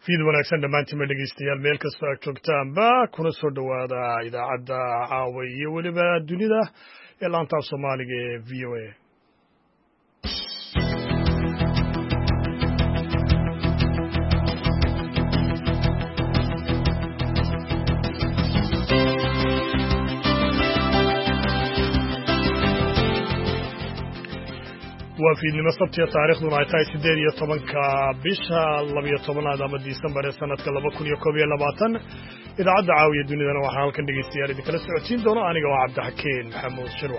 fiid wanaagsan dhammaantiin dhegeystayaal meel kastoo aad joogtaanba kuna soo dhowaada idaacadda caawa iyo weliba dunida ee laanta Soomaaliga ee VOA. وفي مسطية تاريخ دونايتاي سيدير يطبنك بيشا لبي يطبنا دام ديسمبر سنة كلابكون يكوبيا لباتن إذا عد عاوية دوني دانا وحال كان ديستياري دي كلا سعوتين دونا أنيقا وعبد حكين محمود شروع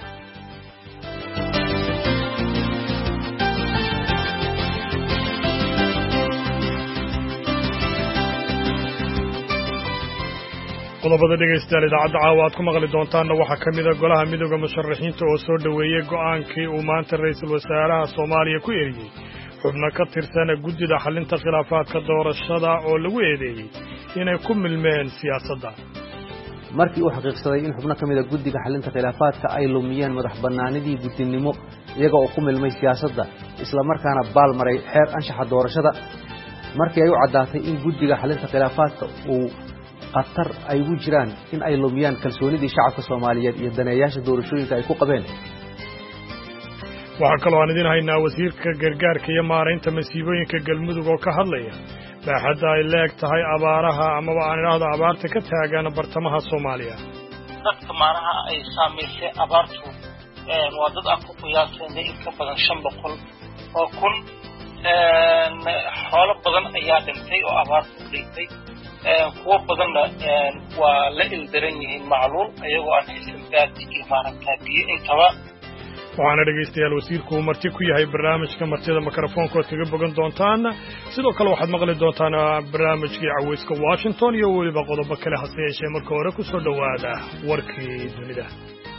qodobada dhegeystayaal idaacadda caawa aad ku maqli doontaanna waxaa ka mid a golaha midowda musharaxiinta oo soo dhoweeyey go'aankii uu maanta ra'iisul wasaaraha Soomaaliya ku eryay xubno ka tirsan guddida xalinta khilaafaadka doorashada oo lagu eedeeyay inay ku milmeen siyaasadda markii uu xaqiiqsaday in xubno ka mid ah guddiga xalinta khilaafaadka ay lumiyeen madax bannaanidii guddinimo iyaga oo ku milmay siyaasadda isla markaana baal maray xeer anshaxa doorashada markii ay u caddaatay in guddiga xalinta khilaafaadka uu qatar ay ugu jiraan in ay lumiyaan kalsoonidii shacabka Soomaaliyeed iyo daneeyaasha doorashooyinka ay ku qabeen waxa kale oo aan idin haynaa wasiirka gargaarka iyo maareynta masiibooyinka galmudug oo ka hadlaya baaxadda ay leeg tahay abaaraha amaba aan idhaahdo abaarta ka taagan bartamaha Soomaaliya dadka maaraha ay saameysay abaartu waa dad aan ku qiyaasay in ka badan 500 oo kun xoolo badan ayaa dhintay oo abaartu dhintay kuwa badanna waa la ildaran yihiin macluul ayagoo aan haysan gaadhi iyo maaragtaa biyo intaba waxaana dhegeystayaal wasiirku uu marti ku yahay barnaamijka martida mikrofoonka ood kaga bogan doontaan sidoo kale waxaad maqli doontaan barnaamijkii caweyska Washington iyo weliba qodobo kale hase yeeshee marka hore ku soo dhowaada warkii dunida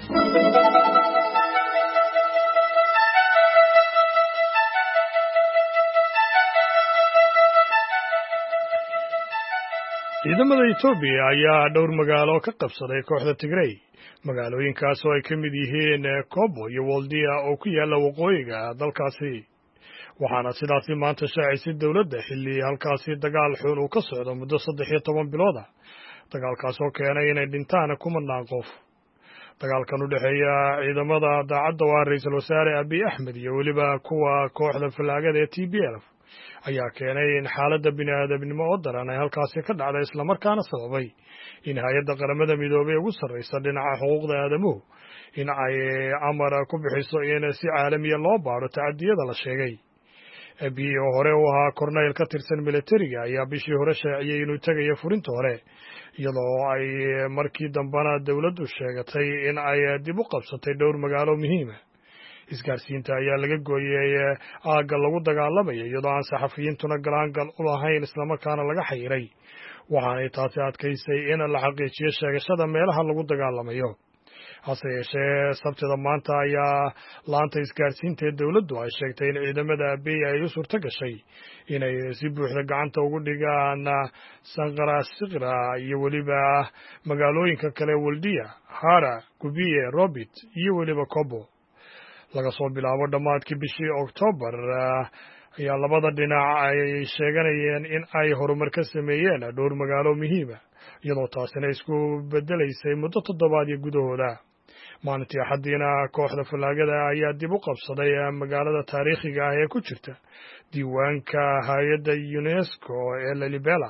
ciidamada Itoobiya ayaa dhowr magaalo ka qabsaday kooxda Tigray magaalooyinkaas oo ay ka mid yihiin Kobo iyo Waldia oo ku yaala waqooyiga dalkaasi waxaana sidaasi maanta shaacisay dawladda xilli halkaasi dagaal xun uu ka socdo muddo 13 bilood ah dagaalkaas oo keenay inay dhintaan kumanaan qof dagaalkan u dhaxeeya ciidamada daacadda waa ra'iisul wasaare Abiy Ahmed iyo weliba kuwa kooxda falaagada ee TPLF ayaa keenay in xaaladda bini'aadamnimo oo daran ay halkaasi ka dhacday isla markaana sababay in hay'adda qaramada midoobay ugu sarreysa dhinaca xuquuqda aadamuhu in ay amar ku bixiso in si caalamiya loo baaro tacadiyada la sheegay Abiy oo hore u ahaa korneyl ka tirsan militariga ayaa bishii hore shaaciyay inuu tagayo furinta hore iyadoo ay markii dambana dawladdu sheegatay in ay dib u qabsatay dhowr magaalo muhiim ah isgaarsiinta ayaa laga gooyay aagga lagu dagaalamay iyadoo aan saxafiyiintuna galaangal u lahayn isla markaana laga xayiray waxaanay taasi adkaysay in la xaqiijiyo sheegashada meelaha lagu dagaalamayo hase yeeshee sabtida maanta ayaa laanta isgaarsiinta ee dawladdu ay sheegtay in ciidamada Abiy ay u suurto gashay inay si buuxda gacanta ugu dhigaan Sanqara Siqra iyo weliba magaalooyinka kale Waldia, Hara, Gubiye, Robit iyo weliba Kobo laga soo bilaabo dhammaadkii bishii Oktoobar ayaa labada dhinac ay sheeganayeen in ay horumar ka sameeyeen dhowr magaalo muhiim ah iyadoo taasina isku bedelaysay muddo 7 gudahooda maalintii Axaddiina kooxda falaagada ayaa dib u qabsaday magaalada taariikhiga ah ee ku jirta diiwaanka hay'adda UNESCO ee Lalibela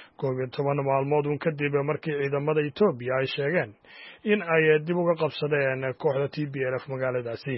11 maalmood kadib markii ciidamada Itoobiya ay sheegeen in ay dib uga qabsadeen kooxda TPLF magaaladaasi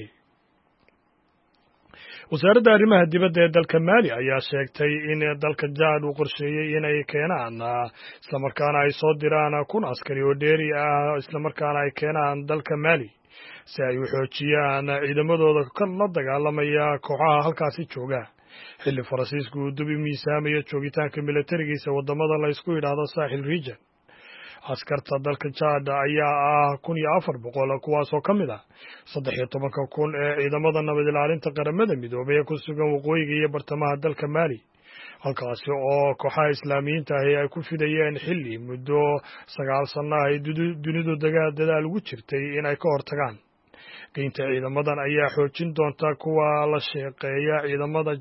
wasaaradda arrimaha dibadda ee dalka Mali ayaa sheegtay in dalka Jaad uu qorsheeyay inay keenaan isla markaana ay soo diraan kun askari oo dheeri ah isla markaana ay keenaan dalka Mali si ay u xoojiyaan ciidamadooda ka la dagaalamaya kooxaha halkaasi jooga xilli Faransiisku uu dubi miisaamayo joogitaanka militarigiisa wadamada la isku yiraahdo Sahel region askarta dalka Chad ayaa ah 1400 kuwaas oo kamid ah 13,000 ee ciidamada nabad ilaalinta qaramada midoobay ee ku sugan waqooyiga iyo bartamaha dalka Mali halkaasi oo kooxaha islaamiyiinta ay ku fidayeen xilli muddo 9 sano ay dunidu dagaal ugu jirtay in ay ka hortagaan geynta ciidamadan ayaa xoojin doonta kuwa la shaqeeya ciidamada Chad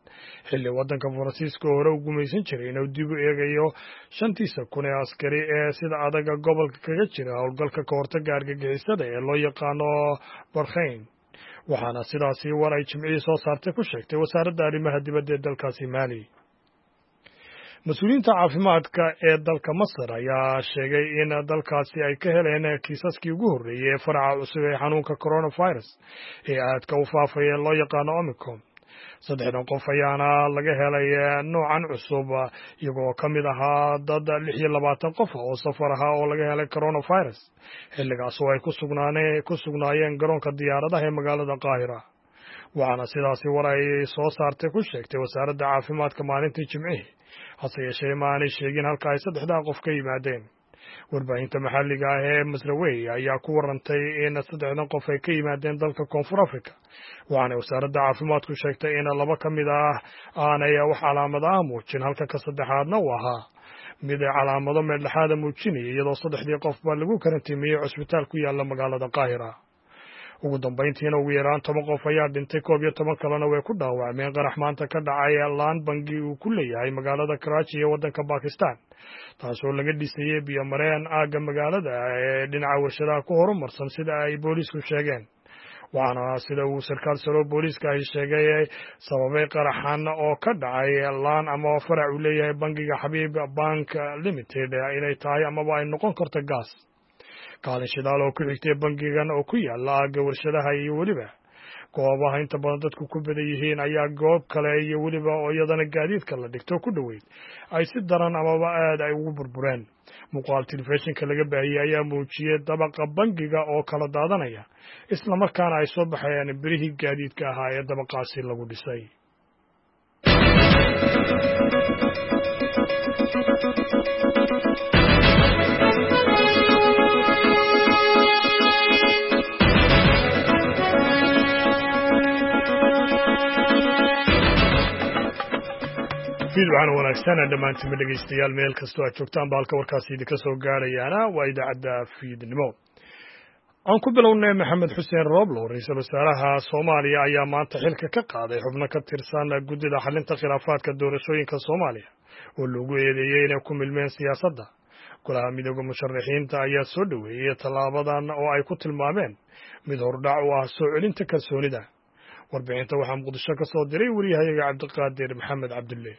xilli waddanka Faransiiska hore u gumaysan jiray inuu dib u eegayo 5,000 ee askari ee sida adaga gobolka kaga jira howlgalka ka hortagga argagixisada ee loo yaqaano Barkhayn waxaana sidaasi war ay Jimcihii soo saartay ku sheegtay wasaaradda arrimaha dibadda ee dalkaasi Mali. mas-uuliyiinta caafimaadka ee dalka Masar ayaa sheegay in dalkaasi ay ka heleen kiisaskii ugu horreeyay ee faraca cusub ee xanuunka coronavirus ee aadka u faafaya loo yaqaano Omicron. 3 qof ayaana laga helay noocan cusub iyagoo ka mid ahaa dad 26 qof oo safar ahaa oo laga helay coronavirus xilligaas oo ay ku sugnaayeen garoonka diyaaradaha ee magaalada Qaahira. waxaana sidaasi war ay soo saartay ku sheegtay wasaaradda caafimaadka maalintii Jimcihii hase yeeshee ma aanay sheegin halka ay 3 qof ka yimaadeen. warbaahinta maxalliga ah ee Masrawi ayaa ku warantay in 3 qof ay ka yimaadeen dalka Koonfur Afrika waxaana wasaaradda caafimaadku sheegtay in 2 ka mid ah aanay wax calaamad ah muujin halka ka saddexaadna uu ahaa mid calaamado meedhaxaad muujinaya iyadoo 3 qof ba lagu karantiimiyay cusbitaal ku yaala magaalada Qaahira. ugu dambeyntiina ugu yaraan 10 qof ayaa dhintay 11 kalena way ku dhaawacmeen qarax maanta ka dhacay laan bangi uu ku leeyahay magaalada Karachi ee waddanka Pakistan taasoo laga dhisayay biyo mareen aaga magaalada ee dhinaca warshadaha ku horumarsan sida ay booliisku sheegeen. waxaana sida uu sarkaal sare booliiska ay sheegay sababay qaraxan oo ka dhacay laan ama farac uu leeyahay bangiga Habib Bank Limited inay tahay amaba ay noqon karto gaas. kaalin shidaal oo ku xigtay bangigan oo ku yaala aaga warshadaha iyo weliba goobaha inta badan dadku ku badan yihiin ayaa goob kale iyo weliba oo iyadana gaadiidka la dhigto ku dhoweyd ay si daran amaba aad ay ugu burbureen. muuqaal telefishinka laga baahiyay ayaa muujiyay dabaqa bangiga oo kala daadanaya isla markaana ay soo baxayaan birihii gaadiidka ahaa ee dabaqaasi lagu dhisay. fiidwaan wanaagsan dhammaantiin dhegeystayaal meel kastoo aad joogtaan halka warkaasi idinka soo gaarayaana waa idaacadda fiidnimo. aan ku bilownay Maxamed Xuseen Roble ra'iisul wasaaraha Soomaaliya ayaa maanta xilka ka qaaday xubno ka tirsan guddida xalinta khilaafaadka doorashooyinka Soomaaliya oo lagu eedeeyay inay ku milmeen siyaasadda. golaha midowga musharaxiinta ayaa soo dhaweeyay tallaabadan oo ay ku tilmaameen mid hordhac u ah soo celinta kalsoonida. warbixinta waxaa Muqdisho ka soo diray wariyahayaga Cabdiqaadir Maxamed Cabdulle.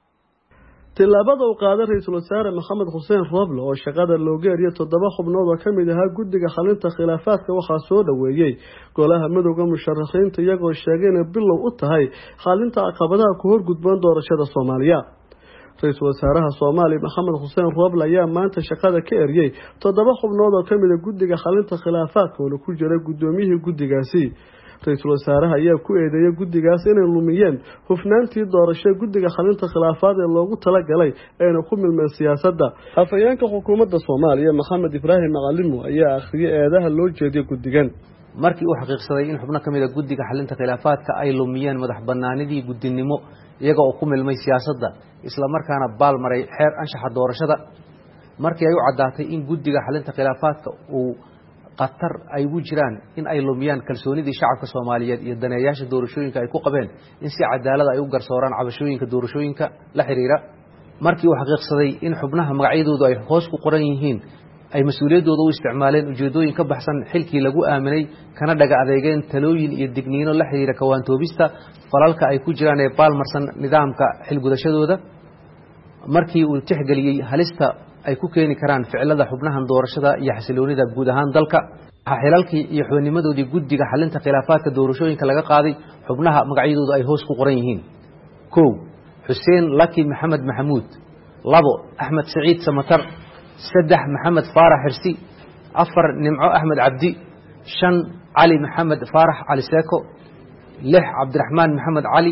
tilaabada uu qaaday ra'iisul wasaare Maxamed Xuseen Roble oo shaqada looga eriyay 7 xubnood oo kamid ahaa guddiga xalinta khilaafaadka waxaa soo dhaweeyay golaha midowga musharaxiinta iyagoo sheegay in bilow u tahay xalinta caqabadaha ku horgudban doorashada Soomaaliya. ra'iisul wasaaraha Soomaaliya Maxamed Xuseen Roble ayaa maanta shaqada ka eriyay 7 xubnood oo kamid ah guddiga xalinta khilaafaadka oo ku jira gudoomiyihii guddigaasi. ra'iisul wasaaraha ayaa ku eedeeyay guddigaas inay lumiyeen hufnaantii doorasho guddiga xalinta khilaafaad ee loogu talagalay ayna ku milmeen siyaasadda. afayeenka xukuumadda Soomaaliya Maxamed Ibraahim Macalimo ayaa akhriyay eedaha loo jeediyay guddigan markii uu xaqiiqsaday in xubno kamid ah guddiga xalinta khilaafaadka ay lumiyeen madax banaanidii guddinimo iyaga oo ku milmay siyaasadda isla markaana baal maray xeer anshaxa doorashada. markii ay u cadaatay in guddiga xalinta khilaafaadka uu qatar ay ugu jiraan in ay lumiyaan kalsoonidii shacabka Soomaaliyeed iyo daneeyaasha doorashooyinka ay ku qabeen in si cadaalad ay u garsooraan cabashooyinka doorashooyinka la xiriira. markii uu xaqiiqsaday in xubnaha magacyadoodu ay hoos ku qoran yihiin ay mas'uuliyadooda u isticmaaleen ujeedooyin ka baxsan xilkii lagu aaminay kana dhaga adeegeen talooyin iyo digniino la xiriira kawaantoobista falalka ay ku jiraan ee baalmarsan nidaamka xilgudashadooda. markii uu tixgeliyay halista ay ku keeni karaan ficilada xubnahan doorashada iyo xasiloonida guud ahaan dalka xilalkii iyo xubnimadoodii guddiga xalinta khilaafaadka doorashooyinka laga qaaday xubnaha magacyadoodu ay hoos ku qoran yihiin. 1 Xuseen Laki Maxamed Maxamuud 2 Axmed Saciid Samatar 3 Maxamed Faarax Xirsi 4 Nimco Axmed Cabdi 5 Cali Maxamed Faarax Cali Seeko 6 Cabdiraxmaan Maxamed Cali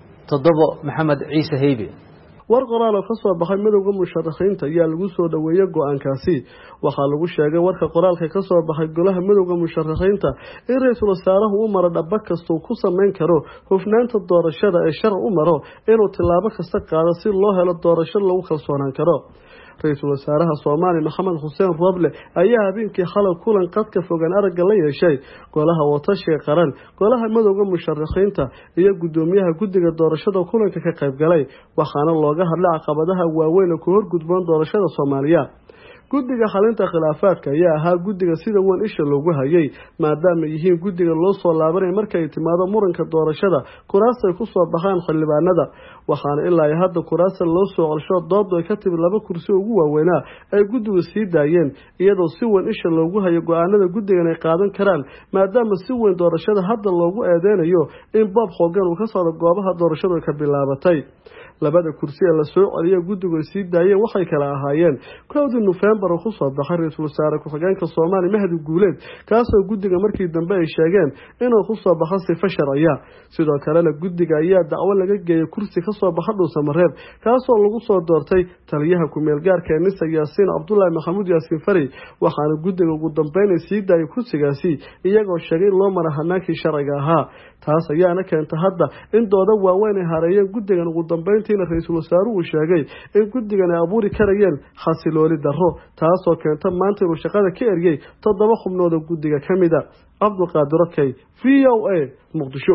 7 Maxamed Ciise Heybe. war qoraal oo ka soo baxay midowga musharaxiinta ayaa lagu soo dhaweeyay go'aankaasi. waxaa lagu sheegay warka qoraalka ka soo baxay golaha midowga musharaxiinta in ra'iisul wasaaruhu uu maro dhaba kasta ku sameyn karo hufnaanta doorashada ee sharci u maro inuu tilaabo kasta qaado si loo helo doorasho lagu kalsoonaan karo. ra-iisul wasaaraha Soomaaliya Maxamed Xuseen Roble ayaa habeenkii xalay kulan qadka fogaan aragga la yeeshay golaha watashiga qaran golaha madowga musharaxiinta iyo gudoomiyaha guddiga doorashada kulanka ka qayb galay waxaana looga hadlay caqabadaha waaweyn ee ku horgudboon doorashada Soomaaliya guddiga xalinta khilaafaadka ayaa ahaa guddiga sida weyn isha loogu hayay maadaama yihiin guddiga loo soo laabanay markay timaado muranka doorashada kuraasta ay ku soo baxaan xildhibaanada waxaana ilaa hadda kuraasta loo soo celsho dood ay ka timid 2 kursi ugu waaweynaa ay guddigu sii daayeen iyadoo si weyn isha loogu hayo go'aanada guddigan ay qaadan karaan maadaama si weyn doorashada hadda loogu eedeynayo in Bob Hogan uu ka soo goobaha doorashada ka bilaabatay labada kursi ee la soo celiyay guddigu sii daayeen waxay kala ahaayeen 1 November oo ku soo baxay ra'iisul wasaare ku-xigeenka Soomaaliya Mahdi Guuleed kaasoo guddiga markii dambe ay sheegeen inuu ku soo baxay sifo sharciya sidoo kale guddiga ayaa dacwo laga geeyay kursi ka soo baxay Dhuusamareeb kaasoo lagu soo doortay taliyaha ku-meel gaarka Nisa Yaasiin Abdullaahi Maxamuud Yaasiin Fari waxaana guddiga ugu dambeyn sii daayay kursigaasi iyagoo sheegay loo mara hanaakii sharciga ahaa taas ayaana keentay hadda in dooda waaweyn ay hareeyeen guddigan ugu dambeyntiina ra'iisul wasaaruhu sheegay in guddigan ay abuuri karayeen xasilooni darro taasoo keentay maanta inuu shaqada ka eriyay 7 xubnood oo guddiga kamida Cabdulqaadir Kay VOA Muqdisho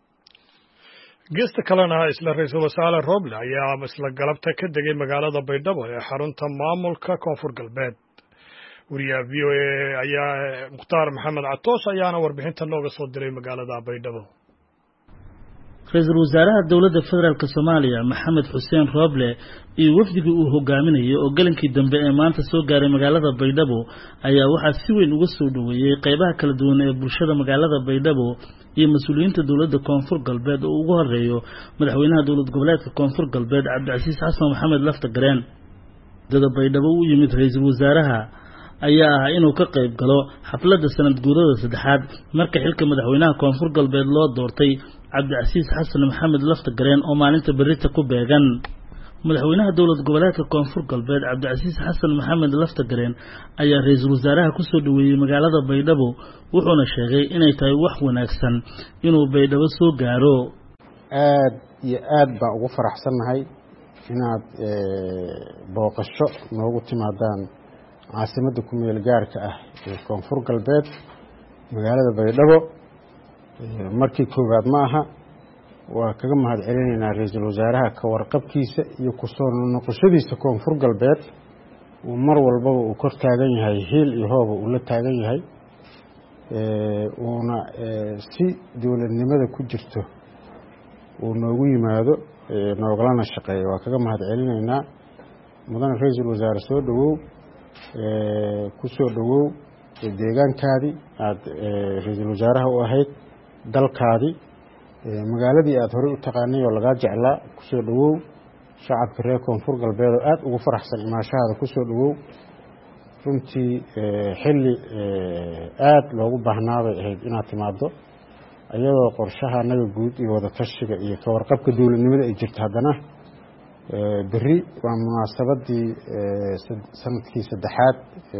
geesta kalena isla ra'iisul wasaare Roble ayaa isla galabta ka degay magaalada Baydhabo ee xarunta maamulka Koonfur Galbeed wariyaha VOA ayaa Mukhtaar Maxamed Catoos ayaana warbixinta nooga soo diray magaalada Baydhabo ra'iisul wasaaraha dawladda federaalka Soomaaliya Maxamed Xuseen Roble iyo wafdiga uu hogaaminayo oo galankii dambe ee maanta soo gaaray magaalada Baydhabo ayaa waxa si weyn uga soo dhaweeyay qaybaha kala duwan ee bulshada magaalada Baydhabo iyo mas'uuliyiinta dawladda Koonfur Galbeed oo ugu horeeyo madaxweynaha dawlad goboleedka Koonfur Galbeed Cabdicasiis Xasan Maxamed Laftagareen dada Baydhabo u yimid ra'iisul wasaaraha ayaa ah inuu ka qayb galo xafladda sanad guurada saddexaad marka xilka madaxweynaha Koonfur Galbeed loo doortay Cabdicasiis Xasan Maxamed Laftagareen oo maalinta berrita ku beegan madaxweynaha dawlad goboleedka Koonfur Galbeed Cabdicasiis Xasan Maxamed Laftagareen ayaa ra'iisul wasaaraha ku soo dhaweeyay magaalada Baydhabo wuxuuna sheegay inay tahay wax wanaagsan inuu Baydhabo soo gaaro aad iyo aad baan ugu faraxsanahay inaad booqasho noogu timaadaan caasimadda ku meel gaarka ah ee Koonfur Galbeed magaalada Baydhabo markii koowaad ma aha waa kaga mahad celinaynaa ra'iisul wasaaraha ka warqabkiisa iyo ku soo noqoshadiisa Koonfur Galbeed uu mar walba uu kor taagan yahay heel iyo hoob uu la taagan yahay uuna si dawladnimada ku jirto uu noogu yimaado noogalana shaqeeyo waa kaga mahad celinaynaa mudan ra'iisul wasaare soo dhawow ku soo dhawow deegaankaadii aad ra'iisul wasaaraha u ahayd dalkaadii magaaladii aad hore u taqaanay oo laga jeclaa ku soo dhawow shacabka reer Koonfur Galbeed oo aad ugu faraxsan imaashaada ku soo dhawow runtii xilli aad loogu baahnaaday ahayd inaad timaado ayadoo qorshaha naga guud iyo wada tashiga iyo ka warqabka dawladnimada ay jirto haddana berri waa munaasabadii sanadkii saddexaad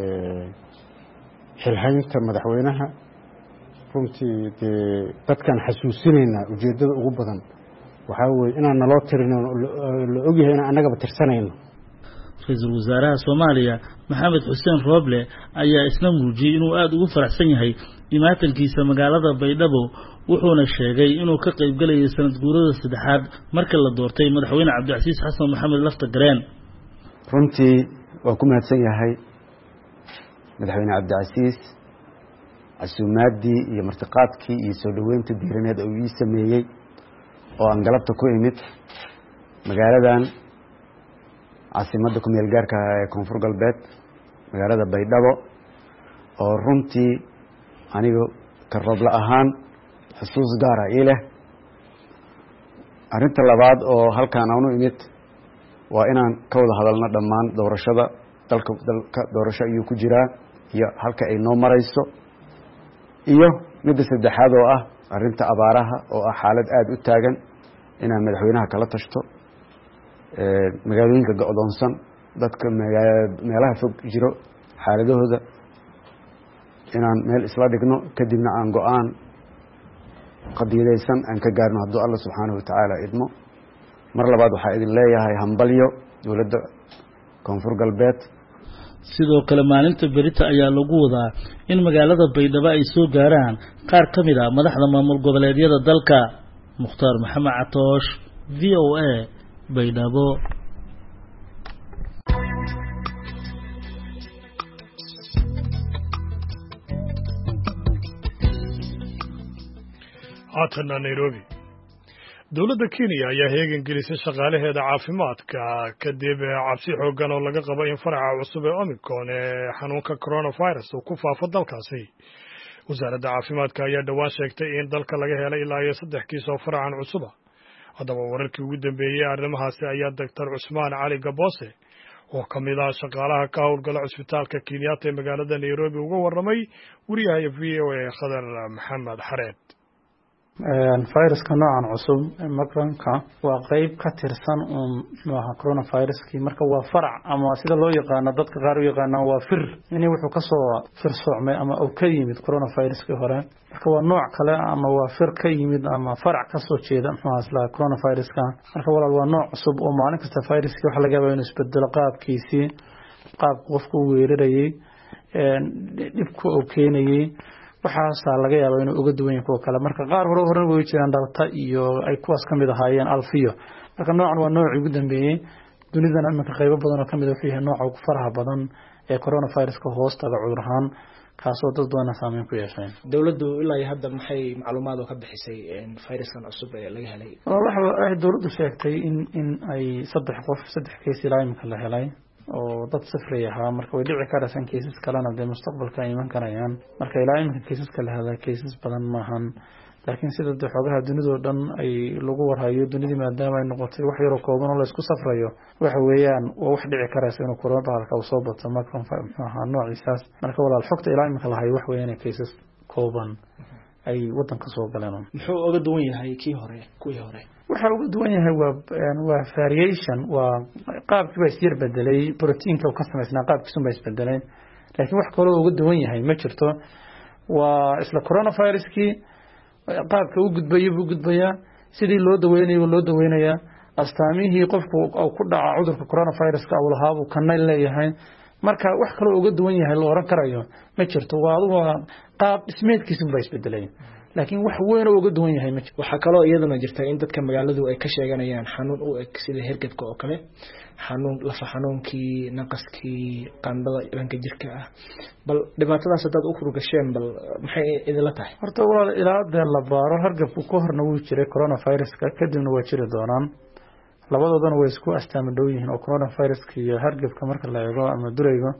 xilhaynta madaxweynaha runtii dadkan xasuusinaynaa ujeedada ugu badan waxaa weeye inaan naloo tirin la ogyahay inaan annagaba tirsanayno ra'iisul wasaaraha Soomaaliya Maxamed Xuseen Roble ayaa isna muujiyay inuu aad ugu faraxsan yahay imaatankiisa magaalada Baydhabo wuxuuna sheegay inuu ka qayb galay sanad guurada saddexaad marka la doortay madaxweyne Cabdicasiis Xasan Maxamed Laftagareen runtii waa ku mahadsan yahay madaxweyne Cabdicasiis casuumaadii iyo martiqaadkii iyo soo dhaweynta diiraneed oo ii sameeyay oo aan galabta ku imid magaaladan caasimadda ku meel gaarka ah ee Koonfur Galbeed magaalada Baydhabo oo runtii aniga ka Roble ahaan xusuus gaar ah leh arinta labaad oo halkaan aanu imid waa inaan ka wada hadalno dhammaan doorashada dalka doorasho ayuu ku jiraa iyo halka ay noo marayso iyo midda saddexaad oo ah arinta abaaraha oo ah xaalad aad u taagan inaan madaxweynaha kala tashto magaalooyinka go'doonsan dadka meelaha fog jiro xaaladahooda inaan meel isla dhigno kadibna aan go'aan qadiyadaysan aan ka gaarno hadduu alla subxaanahu watacaala idmo mar labaad waxaa idin leeyahay hambalyo dowladda koonfur galbeed. sidoo kale maalinta berita ayaa lagu wadaa in magaalada Baydhabo ay soo gaaraan qaar ka mid ah madaxda maamul goboleedyada dalka. Mukhtaar Maxamed Catoosh, VOA, Baydhabo. haatana Nairobi. dowladda Kenya ayaa heegan gelisay shaqaalaheeda caafimaadka kadib cabsi xooggan oo laga qabo in faraca cusub ee Omicron ee xanuunka coronavirus uu ku faafo dalkaasi. wasaaradda caafimaadka ayaa dhawaan sheegtay in dalka laga helay ilaa iyo 3 kiis oo faracan cusub ah. haddaba wararkii ugu dambeeyey arrimahaasi ayaa Dr. Cusmaan Cali Gaboose oo ka mid ah shaqaalaha ka howlgala cusbitaalka Kenyatta ee magaalada Nairobi uga warramay wariyaha VOA Khadar Maxamed Xareed. fayraska noocan cusub Omicronka waa qayb ka tirsan nooca coronaviruskii marka waa farac ama sida loo yaqaan dadka qaar u yaqaanaan waa fir inay wuxuu ka soo firsoocmay ama uu ka yimid coronaviruskii hore marka waa nooc kale ama waa fir ka yimid ama farac ka soo jeeda isla coronaviruska marka walaal waa nooc cusub oo maalin kasta viruskii waxa laga yaabaa inuu isbedelo qaabkiisii qaabka qofku weerarayay dhibku uu keenayay waxaasa laga yaabaa inuu uga duwan yahay kuwa kale marka qaar hore way jiraan dalta iyo ay kuwaas kamid ahaayeen alfiyo marka noocan waa nooc ugu dambeeyay dunidana iminka qaybo badan oo kamid ah wuxuu yahay nooca ugu faraha badan ee coronaviruska hoostaga cudur ahaan kaasoo dad badan saameyn ku yeeshay. dawladdu ilaa hadda maxay macluumaad ka bixisay fayraskan cusub ee laga helay? waxa dawladdu sheegtay in ay 3 kiis ilaa imika la helay oo dad safray ahaa marka way dhici karaysan kiisas kalena de mustaqbalka ay iman karayaan marka ilaa imika kiisaska la helay kiisas badan maahan laakiin sida xogaha dunida oo dhan ay lagu warhayo dunida maadaama ay noqotay wax yar oo kooban oo la isku safrayo waxa weeyaan oo wax dhici karaysa inuu coronavirus uu soo bato marka noociisaas marka walaal xogta ilaa imika la hayo wax weeyaan kiisas kooban ay wadanka soo galeen. muxuu uga duwan yahay kuwii hore waxa ugu duwan yahay waa variation waa qaabkii baa isir bedelay proteinka uu ka sameysnaa qaabkiisu baa isbedelay laakiin wax kale oo ugu duwan yahay ma jirto waa isla coronaviruskii qaabka uu gudbaya sidii loo daweynaya astaamihii qofku uu ku dhaca cudurka coronaviruska uu lahaa uu kana leeyahay marka wax kale oo ugu duwan yahay la oran karayo ma jirto waa qaab dhismeedkiisu baa isbedelay laakiin wax weyn oo uga duwan yahay ma jirto. waxa kale oo iyadana jirta in dadka magaaladu ay ka sheeganayaan xanuun u eg sida hergebka oo kale xanuun lafa xanuunkii naqaskii qandhada dhanka jirka ah bal dhibaatadaas dad u furgasheen bal maxay idila tahay? horta walaal ilaa la baaro hergebku ka horna wuu jiray coronaviruska kadibna waa jiri doonaan labadoodana way isku astaama dhow yihiin oo coronaviruska iyo hergebka marka la eego ama durayga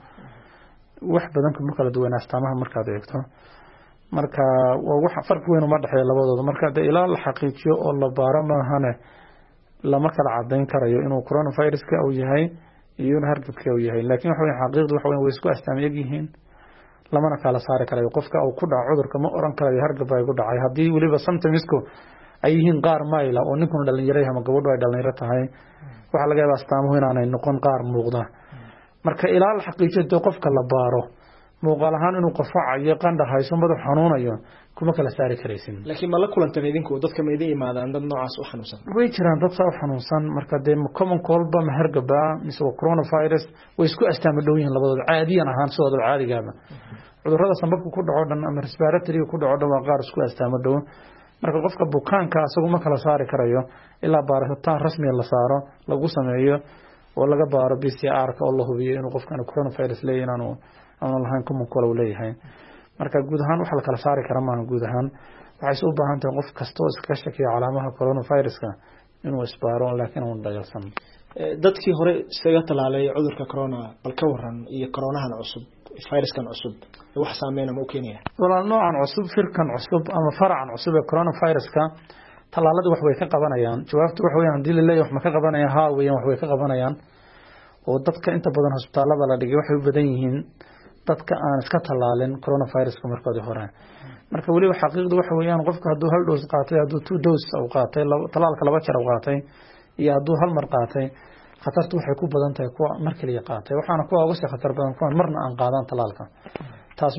wax badan kuma kala duwan astaamaha markaad eegto marka waa wax farq weyn uma dhaxeeyo labadooda marka ilaa la xaqiijiyo oo la baaro maahane lama kala cadeyn karayo inuu coronaviruska uu yahay iyo inuu hergebka uu yahay laakiin waxa weyn xaqiiqdu waxa weyn way isku astaama yihiin lamana kala saari karayo qofka uu ku dhaco cudurka ma oran karayo hergeb ay ku dhacay hadii waliba symptomsku ay yihiin qaar mayla oo ninkuna dhalinyaro ama gabadhu ay dhalinyaro tahay waxa laga yaabaa astaamuhu inaanay noqon qaar muuqda marka ilaa la xaqiijiyo qofka la baaro muuqaal ahaan inuu qofacayo qandha hayso madax xanuunayo kuma kala saari karaysin. laakiin ma la kulantan idinku dadka ma idin imaadaan dad noocaas u xanuunsan? way jiraan dad soo xanuunsan marka de common cold ba hergeba mise coronavirus way isku astaama dhow yihiin labadooda caadiyan ahaan sidoo caadigaaba cudurrada sanbabka ku dhaco dhan ama respiratory ku dhaco dhan waa qaar isku astaama dhow marka qofka bukaanka asagu ma kala saari karayo ilaa baaritaan rasmi la saaro lagu sameeyo oo laga baaro PCR ka oo la hubiyo inuu qofkan coronavirus leeyahay ama lahayn common cold leeyahay marka guud ahaan waxa la kala saari kara ma guud ahaan waxay u baahan tahay qof kasto iska shakiyo calaamadaha coronaviruska inuu isbaaro laakiin uu dagaalsan. dadkii hore isaga talaalay cudurka corona bal ka waran iyo coronahan cusub fayraskan cusub wax saameyn ma u keenaya? walaal noocan cusub firkan cusub ama faracan cusub ee coronaviruska talaaladu wax way ka qabanayaan jawaabtu wax weeyaan hadii la leeyahay wax ma ka qabanayaan haa weeyaan wax way ka qabanayaan oo dadka inta badan hospitaalada la dhigay waxay u badan yihiin dadka aan iska talaalin coronaviruska markoodii hore marka waliba xaqiiqdu waxa weeyaan qofka hadduu hal dose qaatay hadduu 2 dose uu qaatay talaalka 2 jeer uu qaatay iyo hadduu hal mar qaatay khatartu waxay ku badan tahay kuwa mar kaliya qaatay waxaana kuwa uga sii khatar badan kuwa marna aan qaadan talaalka taas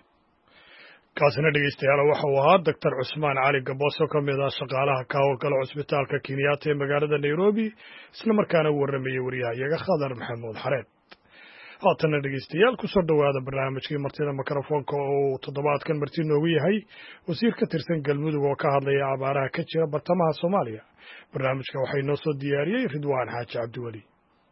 kaasina dhegeystayaal waxa uu ahaa Dr. Cusmaan Cali Gaboose oo ka mid ah shaqaalaha ka howlgala cusbitaalka Kenyatta ee magaalada Nairobi isla markaana warramay wariyaha Khadar Maxamed Xareed. haatana dhegeystayaal kusoo dhowaada barnaamijkii martida mikrofoonka oo toddobaadkan marti noogu yahay wasiir ka tirsan galmudug oo ka hadlaya abaaraha ka jira bartamaha soomaaliya. barnaamijka waxay noo soo diyaariyey ridwaan xaaji cabdiweli.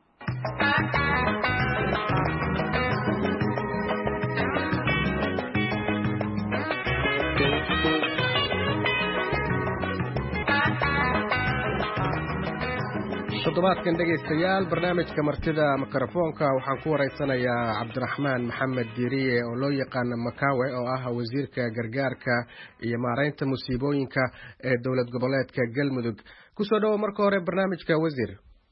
toddobaadkan dhegaystayaal barnaamijka martida mikrofoonka waxaan ku wareysanayaa cabdiraxmaan maxamed diiriye oo loo yaqaano Makaawe oo ah wasiirka gargaarka iyo maareynta musiibooyinka ee dowlad goboleedka Galmudug. kusoo dhawo marka hore barnaamijka wasiir.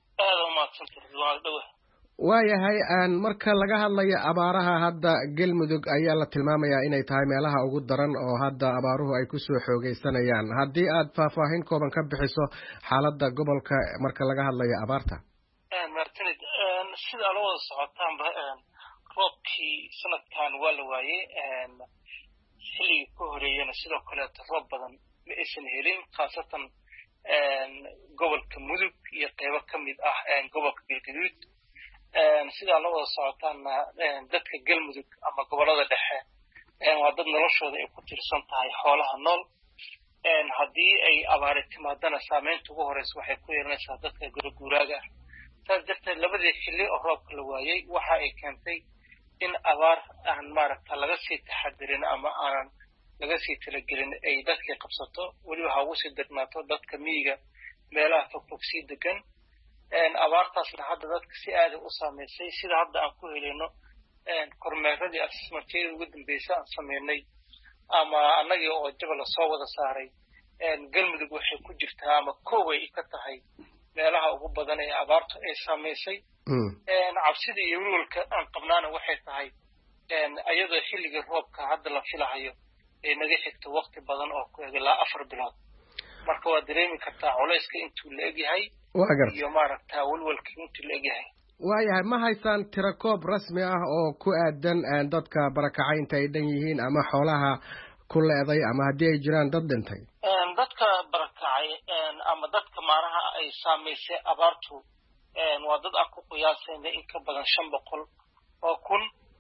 waayahay marka laga hadlayo abaaraha hadda Galmudug ayaa la tilmaamayaa inay tahay meelaha ugu daran oo hadda abaaruhu ay ku soo xoogeysanayaan. haddii aad faahfaahin kooban ka bixiso xaaladda gobolka marka laga hadlayo abaarta. martinid sida loo wada socotaanba roobkii sanadkan waa la waayey xilligii ku horeeyana sidoo kale roob badan ma aysan helin khaasatan gobolka Mudug iyo qaybo ka mid ah gobolka Galgaduud. sida loo wada socotaana dadka Galmudug ama gobolada dhexe waa dad noloshooda ay ku tirsan tahay xoolaha nool. haddii ay abaar timaadana saameynta ugu horeysa waxay ku yeelanaysaa dadka gurguuraaga. taas darteed labadii xilli oo roobka la waayey waxa ay keentay in abaar aan maaragta laga sii taxadirin ama aanan laga sii talagelin ay dadkii qabsato, weliba ha ugu sii darnaato dadka miyiga meelaha fogfog sii degan. abaartaasna hadda dadka si aad u saameysay sida hadda aan ku helayno kormeeradii asmartiyada ugu dambeysay aan sameynay ama annagii oo jabal soo wada saaray. Galmudug waxay ku jirtaa ama kooway ka tahay meelaha ugu badan ee abaartu ay saameysay. cabsida iyo walwalka aan qabnaana waxay tahay ayadoo xilliga roobka hadda la filahayo ee naga xigto waqti badan oo ku eg ilaa 4 bilood. marka waa dareemi kartaa culayska intuu la egyahay iyo maaragtaa walwalka intuu la egyahay. waayahay ma haysaan tirakoob rasmi ah oo ku aadan dadka barakacay inta ay dhan yihiin ama xoolaha ku leeday ama haddii ay jiraan dad dhintay? dadka barakacay ama dadka maaraha ay saameysay abaartu waa dad aan ku qiyaasayna in ka badan 500 oo kun.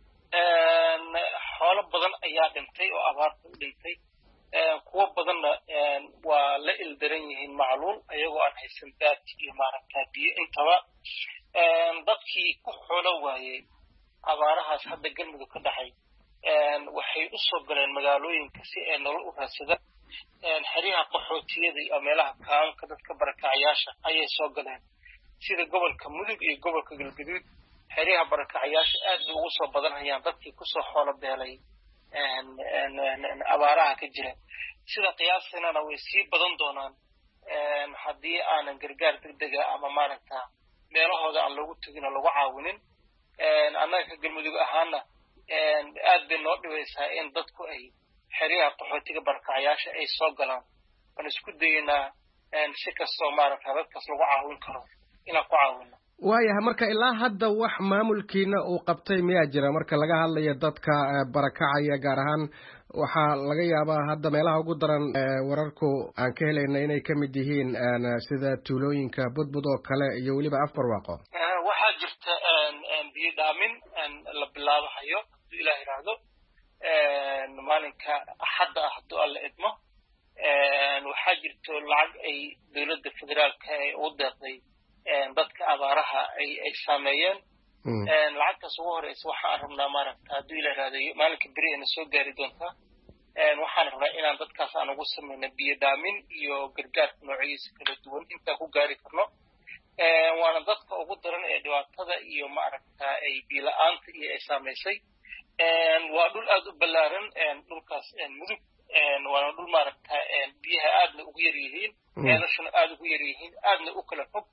xoolo badan ayaa dhintay oo abaartu u dhintay. kuwa badanna waa la ildaran yihiin macluul ayagoo aan haysan daad iyo maaragtaa biyo intaba. dadkii ku xoolo waayey abaarahaas hadda Galmudug ka dhaxay waxay u soo galeen magaalooyinka si ay nolol u raadsadaan. xeryaha qaxootiyada iyo meelaha kaanka dadka barakacayaasha ayay soo galeen sida gobolka Mudug iyo gobolka Galgaduud. xeryaha barakacayaasha aad bay ugu soo badanayaan dadkii ku soo xoolo beelay abaaraha ka jira. sida qiyaasina way sii badan doonaan haddii aanan gargaar degdega ama maaragtaa meelahooda aan loogu tegin oo lagu caawinin. annaga ka Galmudug ahaana aad bay noo dhibaysaa in dadku ay xeryaha qaxootiga barakacayaasha ay soo galaan. waan isku dayeynaa si kastoo maaragtaa dadkaas lagu caawin karo inaan ku caawino. waayahay marka ilaa hadda wax maamulkiina uu qabtay miyaa jira marka laga hadlayo dadka barakacaya gaar ahaan waxaa laga yaabaa hadda meelaha ugu daran wararku aan ka helayna inay ka mid yihiin sida tuulooyinka Budbud oo kale iyo weliba Afbarwaaqo. waxaa jirta biyo dhaamin la bilaabayo hadduu ilaah yiraahdo maalinka axadda ah hadduu alla idmo. waxaa jirto lacag ay dowladda federaalka ay u deeqday dadka abaaraha ay saameeyeen. lacagtaas ugu horeysa waxaan rabnaa maaragta hadduu ilaah yiraahdo maalinka beri ayna soo gaari doontaa. waxaan rabnaa inaan dadkaas aan ugu sameyno biyo dhaamin iyo gargaarka noocyadiisa kala duwan intaan ku gaari karno. waana dadka ugu daran ee dhibaatada iyo maaragta ay biyo la'aanta iyo ay saameysay. waa dhul aad u ballaaran dhulkaas Mudug. waana dhul maaragta biyaha aadna ugu yar yihiin meelashana aad ugu yar yihiin aadna u kala fog.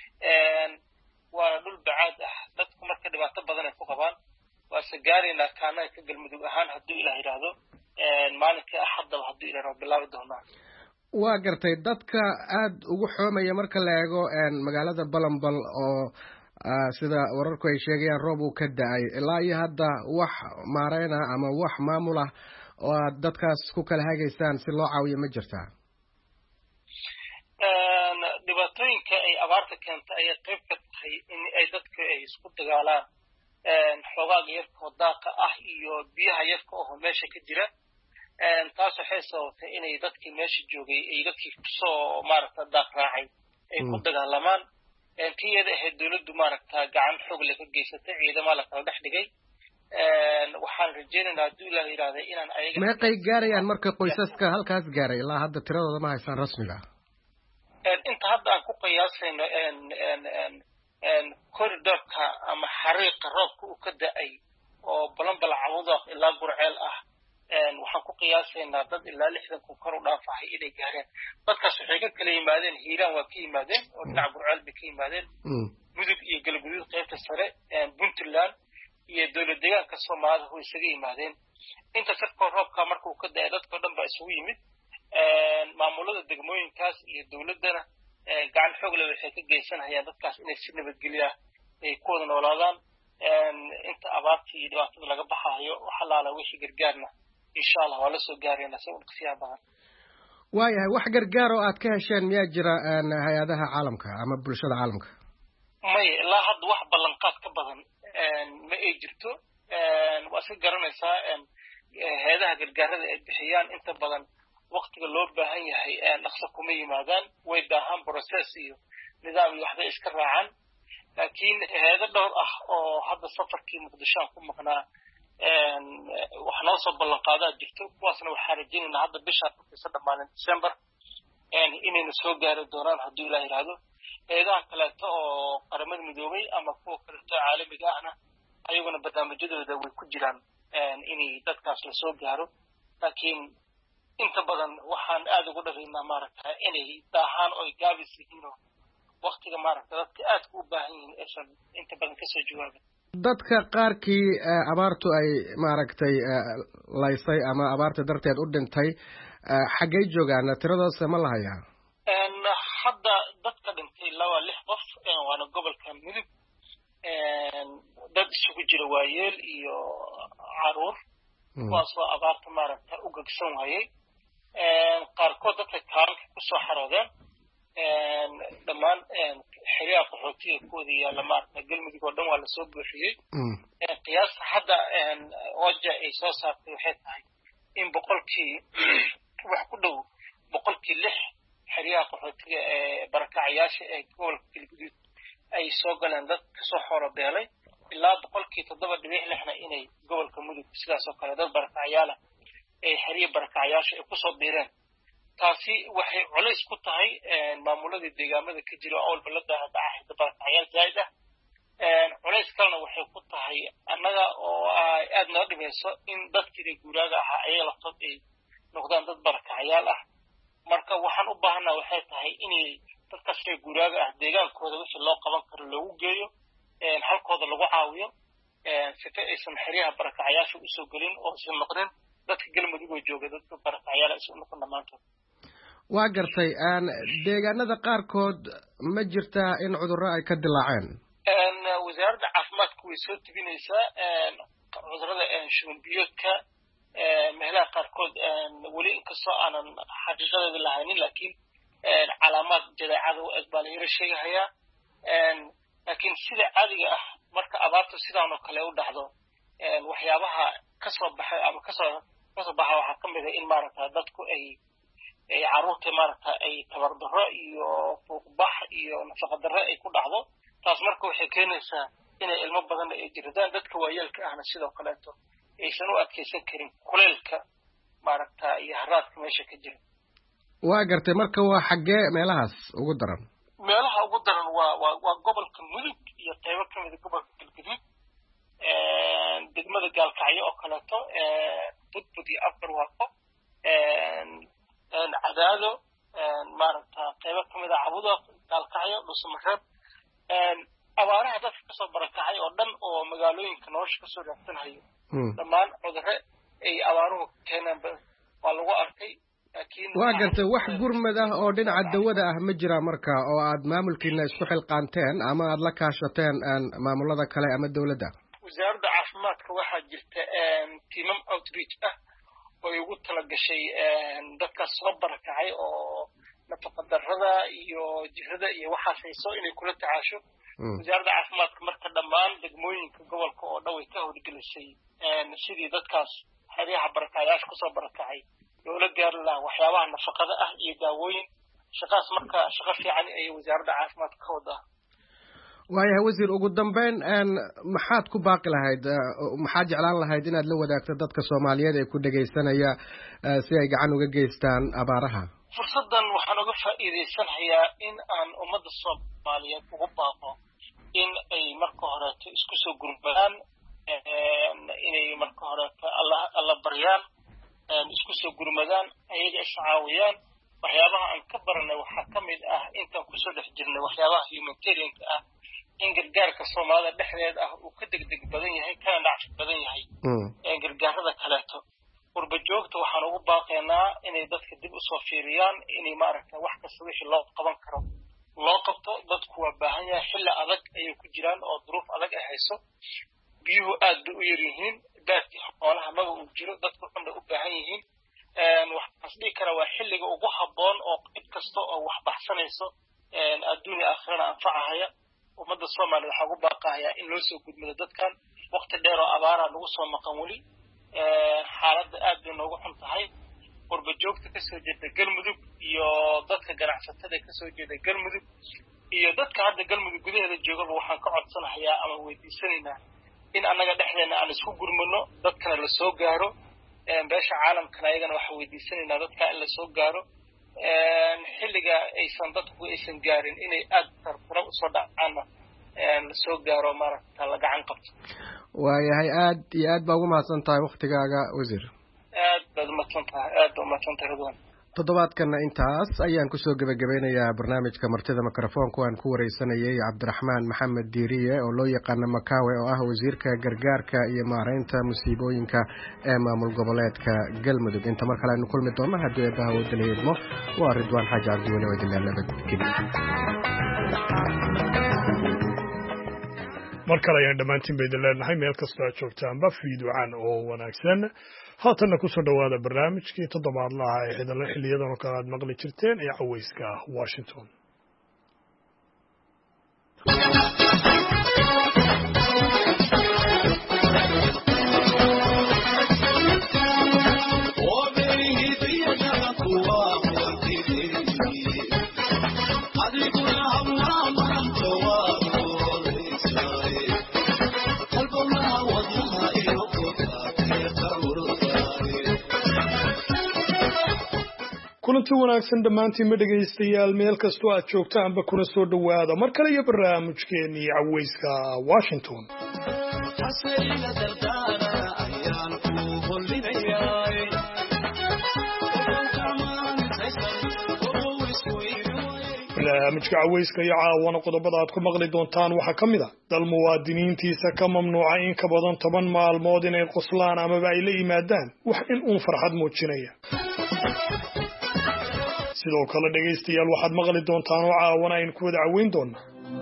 waana dhul bacaad ah dadku marka dhibaato badan ay ku qabaan. waase gaaraynaa kaanaha ka Galmudug ahaan hadduu ilaah yidhaahdo maalinkai axaddaba hadduu ilaah bilaabi doonaa. waa gartay dadka aad ugu xoomaya marka la eego magaalada Balambal oo sida wararku ay sheegayaan roob uu ka da'ay ilaa iyo hadda wax maareyna ama wax maamul ah oo aad dadkaas ku kala hagaysaan si loo caawiyo ma jirtaa? dhibaatooyinka ay abaarta keentay ayay qayb ka tahay in ay dadku ay isku dagaalaan xogaaga yarka oo daaqa ah iyo biyaha yarka oo meesha ka jira taas waxay sababtay inay dadkii meesha joogay ay dadkii kusoo maaragta daaq raacay ay ku dagaalamaan tiyada ahayd dowladdu maaragta gacan xoog leh ka geysatay ciidamo la kala dhex dhigay waxaan rajaynaynaa hadduu ilaaha yidhaahda inaan ayaga meeqay gaarayaan marka qoysaska halkaas gaaray ilaa hadda tiradooda ma haysaan rasmiga inta hadda aan ku qiyaasayno koridorka ama xariiqa roobka uu ka da'ay oo balanbal cabudaaq ilaa gurceel ah waxaan ku qiyaasaynaa dad ilaa 60 kun kor u dhaafahay inay gaareen dadkaas waxay ka kala yimaadeen hiiraan waa ka yimaadeen oo dhinaca gurceel bay ka yimaadeen mudug iyo galguduud qaybta sare puntland iyo dowlad deegaanka soomaalida way isaga yimaadeen inta sarkoo roobka marka uu ka da'ay dadkoo dhan baa isugu yimid maamulada degmooyinkaas iyo dowladdana gacan xoog leh waxay ka geysanayaan dadkaas inay si nabadgelya ay ku wada noolaadaan inta abaartii iyo dhibaatada laga baxaayo waxalaala wixii gargaarna insha allah waa la soo gaarayna si udhaqsiyaa badan waayahay wax gargaar oo aad ka hesheen miyaa jira hay-adaha caalamka ama bulshada caalamka maya ilaa hadda wax ballanqaad ka badan ma ay jirto waa iska garanaysaa hay-adaha gargaarada ay bixiyaan inta badan waqtiga loo baahan yahay dhaqso kuma yimaadaan way daahaan process iyo nidaam iyo waxbay iska raacaan laakiin hay-ado dhowr ah oo hadda safarkii muqdisho aan ku maqnaa wax noo soo ballanqaadaa jirto kuwaasna waxaan rajaynaynaa hadda bishaan markaysa dhammaanin December inayna soo gaari doonaan hadduu ilaah yidhaahdo hay-adaha kaleeto oo qaramada midoobay ama kuwa kaleeto caalamiga ahna ayaguna barnaamijyadooda way ku jiraan inay dadkaas la soo gaaro laakiin inta badan waxaan aad ugu dharaynaa maaragta inay daahaan oo gaabis yihiin oo waqtiga maaragta dadka aad u baahan yihiin aysan inta badan kasoo jawaabin dadka qaarkii abaartu ay maaragtay laysay ama abaarta darteed u dhintay xaggay joogaan tiradoose ma la hayaa hadda dadka dhintay 6 qof waana gobolka mudug dad isugu jira waayeel iyo caruur kuwaasoo abaarta maaragta u gegsan waayey qaarkood dadka kaalinka kusoo xaroodeen dhammaan xiriyaha qaxootiga kuwada yaalla maaragta galmudug oo dhan waa lasoo buuxiyey qiyaas hadda oja ay soo saartay waxay tahay in boqolkii wax ku dhow 6% xiriyaha qaxootiga ee barakacayaasha ee gobolka galguduud ay soo galeen dad kasoo xoolo beelay ilaa 7.6 inay gobolka mudug sidaas oo kale dad barakacayaala ay xiriya barakacayaasha ay kusoo biireen taasi waxay culays ku tahay maamuladii deegaamada ka jira oo balada hadda barakacayaal zaid ah culays kalena waxay ku tahay annaga oo aad noo dhimayso in dadkii guuraaga ahaa ay laftood ay noqdaan dad barakacayaal ah marka waxaan u baahanaa waxay tahay inay dadkaas guuraaga ah deegaankooda wixii loo qaban karo loogu geeyo halkooda lagu caawiyo sifa aysan xiriyaha barakacayaasha usoo gelin oo aysan noqdin dadka galmudug oo jooga dadka barakacayaal aysan noqon dhammaantood waa gartay deegaanada qaarkood ma jirtaa in cudurro ay ka dilaaceen wasaaradda caafimaadka way soo tebinaysaa cudurrada shuban biyoodka meelaha qaarkood weli inkastoo aanan xaqiiqadeeda lahaynin laakiin calaamaad jadeecada u eg baa la yaro sheegahayaa laakiin sida caadiga ah marka abaartu sidaan oo kale u dhacdo waxyaabaha kasoo baxay ama kasoo baxa waxaa ka mid ah in maaragta dadku ay carruurta maaragta ay tabardarro iyo fuuqbax iyo nafaqadarro ay ku dhacdo taas marka waxay keenaysaa inay ilmo badan ay jiradaan dadka waayeelka ahna sidoo kaleeto aysan u adkaysan karin kuleylka maaragta iyo haraadka meesha ka jira waa gartay marka waa xaggee meelahaas ugu daran meelaha ugu daran waa gobolka mudug iyo qaybo ka mid a gobolka galguduud degmada gaalkacyo oo kaleeto budbud iyo afbarwaaqo cadaado maaragta qaybo ka mid a cabudaaq gaalkacyo dhuusamareeb abaaraha dadka kasoo barakacay oo dhan oo magaalooyinka nolosha kasoo raadsanhayo dhammaan cudurre ay abaaruhu keenaan waa lagu arkay waa gartay wax gurmad ah oo dhinaca dawada ah ma jira marka oo aad maamulkiina isku xilqaanteen ama aad la kaashateen maamulada kale ama dawladda wasaaradda caafimaadka waxaa jirta tiimam outreach ah oo ay ugu talagashay dadkaas soo barakacay oo nafaqadarrada iyo jirada iyo waxaas hayso inay kula tacaasho wasaaradda caafimaadka marka dhammaan degmooyinka gobolka oo dhan way ka howlgelisay sidii dadkaas xeryaha barakacayaasha kusoo barakacay loola gaari lahaa waxyaabaha nafaqada ah iyo daawooyin shaqaas marka shaqo fiican ayay wasaaradda caafimaadka ka wadaa. waayahay wasiir ugu dambeyn maxaad ku baaqi lahayd maxaad jeclaan lahayd inaad la wadaagto dadka Soomaaliyeed ee ku dhageysanaya si ay gacan uga geystaan abaaraha? fursadan waxaan uga faa'iideysanayaa in aan ummadda Soomaaliyeed ugu baaqo in ay marka hore isku soo gurmadaan inay marka hore alla baryaan isku soo gurmadaan ayaga iscaawiyaan waxyaabaha aan ka baranay waxaa ka mid ah intaan kusoo dhex jirnay waxyaabaha humanitarianka ah in gargaarka Soomaalida dhexdeeda ah uu ka degdeg badan yahay kana dhacfi badan yahay gargaarada kaleeto qurba joogta waxaan ugu baaqaynaa inay dadka dib u soo fiiriyaan inay maaragtay wax kasta wixii loo qaban karo loo qabto dadku waa baahan yahay xilli adag ayay ku jiraan oo duruuf adag ay hayso biyuhu aad bay u yar yihiin baadkii xoolaha maba uu jiro dadku dhanba u baahan yihiin waxaas dhihi kara waa xilliga ugu habboon oo cid kasta oo wax baxsanayso adduunya aakhirana anfacahaya ummadda Soomaaliya waxaa ugu baaqahayaa in loo soo gudmado dadkan waqti dheer oo abaaraha lagu soo maqan weli xaaladda aad bay noogu xun tahay qurba joogta ka soo jeeda Galmudug iyo dadka ganacsatada ka soo jeeda Galmudug iyo dadka hadda Galmudug gudaheeda joogaba waxaan ka codsanayaa ama weydiisanaynaa in annaga dhexdeena aan isku gurmano dadkana la soo gaaro beesha caalamkana ayagana waxaan weydiisanaynaa dadka in la soo gaaro xilliga aysan dadku aysan gaarin inay aad tartaro usoo dhacaana la soo gaaro maaragta la gacan qabto. waayahay aad iyo aad baa ugu mahadsan tahay waqtigaaga wasiir. aad baad umahadsan tahay Ridwan. toddobaadkana intaas ayaan kusoo gabagabeynayaa barnaamijka martida mikrofoonka aan ku wareysanayay Cabdiraxmaan Maxamed Diiriye oo loo yaqaan Makawe oo ah wasiirka gargaarka iyo maareynta musiibooyinka ee maamul goboleedka Galmudug. inta mar kale aynu kulmi doono haddii eebaha uu dileedmo waa Ridwaan Xaaji Cabdiweli oo idin nabadgelyo. mar kale ayaan dhammaantiin bay leenahay meel kastoo aad joogtaanba fiiducan oo wanaagsan haatanna kusoo dhawaada barnaamijkii toddobaadlaha ee xiliyadan oo kale aad maqli jirteen ee caweyska Washington. kulanti wanaagsan dhammaantiin ma dhegaystayaal meel kastoo aad joogtaanba kuna soo dhawaada mar kale iyo barnaamijkeenii caweyska Washington. barnaamijka caweyska iyo caawana qodobada aad ku maqli doontaan waxaa ka mid ah dal muwaadiniintiisa ka mamnuucay in ka badan 10 maalmood inay qoslaan amaba ay la yimaadaan wax in uun farxad muujinaya. sidoo kale dhegaystayaal waxaad maqli doontaan oo caawana aynu ku wada caweyn doonaa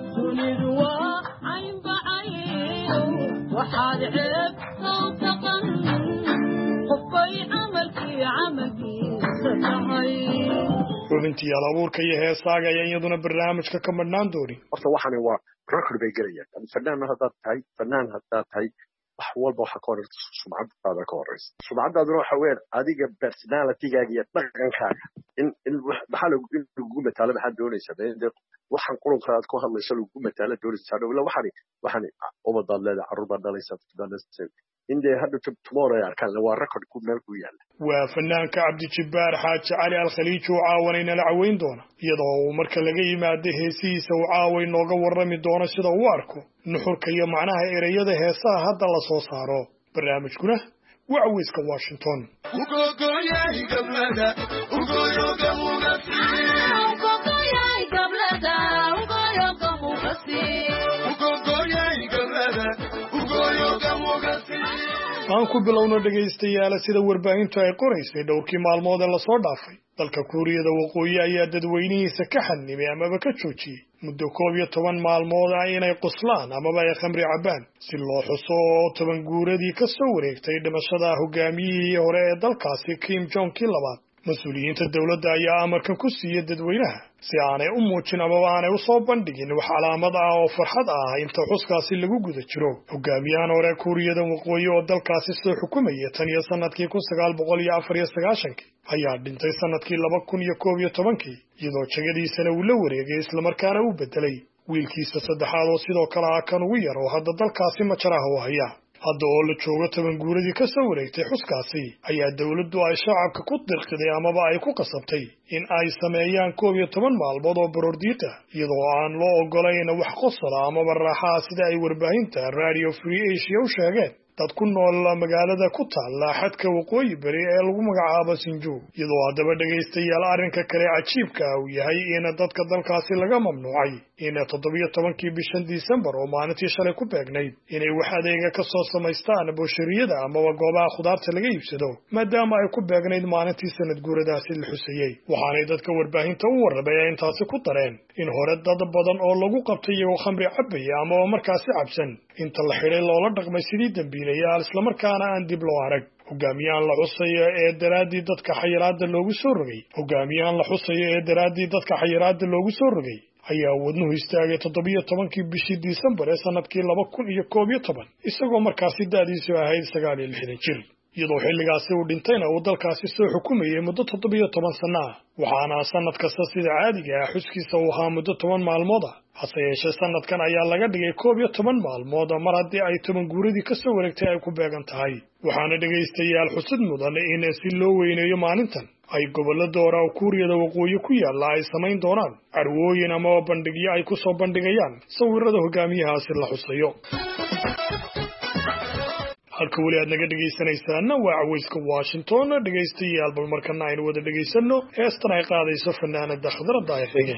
xubintii abuurka iyo heesaaga ayaa iyaduna barnaamijka ka madhnaan doonin. horta waxani waa record bay gelayaan fannaan haddaad tahay wax walba waxa ka horeysa sumcadaada ka horeysa sumcadaaduna waxa weyn adiga personalitygaaga iyo dhaqankaaga in maxaa lagu mataalo maxaad doonaysaa waxaan qulunka aad ku hadlayso lagu mataalo doonaysaa dhowla waxani ubadaad leedahay carruur baad dhalaysaa indee hadda tomorrow ay arkaan waa record ku meel ku yaala. waa fanaanka Cabdijabbaar Xaaji Cali Al-Khaliij oo caawanayna la caweyn doona iyadoo uu marka laga yimaado heesihiisa uu caaway nooga warrami doono sida uu arko nuxurka iyo macnaha ereyada heesaha hadda la soo saaro. barnaamijkuna waa caweyska Washington. aan ku bilowno dhegaystayaal sida warbaahintu ay qoraysay dhowrkii maalmood ee la soo dhaafay dalka Kuuriyada Waqooyi ayaa dadweynihiisa ka xanimay amaba ka joojiyay muddo 12 maalmood inay qoslaan amaba ay khamri cabaan si loo xuso 10 guuradii ka soo wareegtay dhimashada hogaamiyihii hore ee dalkaasi Kim Jong-il labaad mas-uuliyiinta dowladda ayaa amarkan ku siiyey dadweynaha si aanay u muujin amaba aanay u soo bandhigin wax calaamad ah oo farxad ah inta xuskaasi lagu guda jiro. hogaamiyahan hore kuuriyada waqooyi oo dalkaasi soo xukumayay tan iyo sanadkii 1994 ayaa dhintay sanadkii 2011 iyadoo jagadiisana uu la wareegay islamarkaana uu bedelay wiilkiisa saddexaad oo sidoo kale ah kan ugu yar oo hadda dalkaasi majaraha u haya. hadda oo la joogo 10 guuradii ka soo wareegtay xuskaasi ayaa dowladdu ay shacabka ku dirqiday amaba ay ku qasabtay in ay sameeyaan 11 maalmood oo baroordiiqa iyadoo aan loo ogolayn wax qosla amaba raaxaa sida ay warbaahinta Radio Free Asia u sheegeen dad ku nool magaalada ku taala xadka waqooyi bari ee lagu magacaabo Sinju. iyadoo haddaba dhagaystayaal arrinka kale cajiibka uu yahay in dadka dalkaasi laga mamnuucay in 17kii bishan December oo maalintii shalay ku beegnayd inay wax adeega ka soo samaystaan booshariyada amaba goobaha khudaarta laga iibsado maadaama ay ku beegnayd maalintii sanad guuradaasi la xusayay. waxaanay dadka warbaahinta u warramay intaasi ku dareen in hore dad badan oo lagu qabtay iyagoo khamri cabaya amaba markaasi cabsan inta la xidhay loola dhaqmay sidii dambiilayaal islamarkaana aan dib loo arag. hogaamiyahan la xusayo ee daraadii dadka xayiraada loogu soo rogay ayaa wadnuhu istaagay 17kii bishii December ee sanadkii 2011 isagoo markaasi da'diisu ahayd 69 jir. iyadoo xilligaasi uu dhintayna uu dalkaasi soo xukumayay muddo 17 sano ah. waxaana sanad kasta sida caadiga ah xuskiisa uu ahaa muddo 10 maalmood ah. hase yeeshee sanadkan ayaa laga dhigay 11 maalmood mar haddii ay 10 guuradii ka soo wareegtay ay ku beegan tahay. waxaana dhagaystayaal xusud mudan in si loo weyneeyo maalintan ay gobolada hore oo kuuriyada waqooyi ku yaala ay samayn doonaan carwooyin ama bandhigyo ay ku soo bandhigayaan sawirada hogaamiyahaasi la xusayo. halka wali aad naga dhagaysanaysaan waa Cawayska Washington. dhagaystayaal bal markana aynu wada dhageysano heestan ay qaadayso fanaanada Khadra Daahir.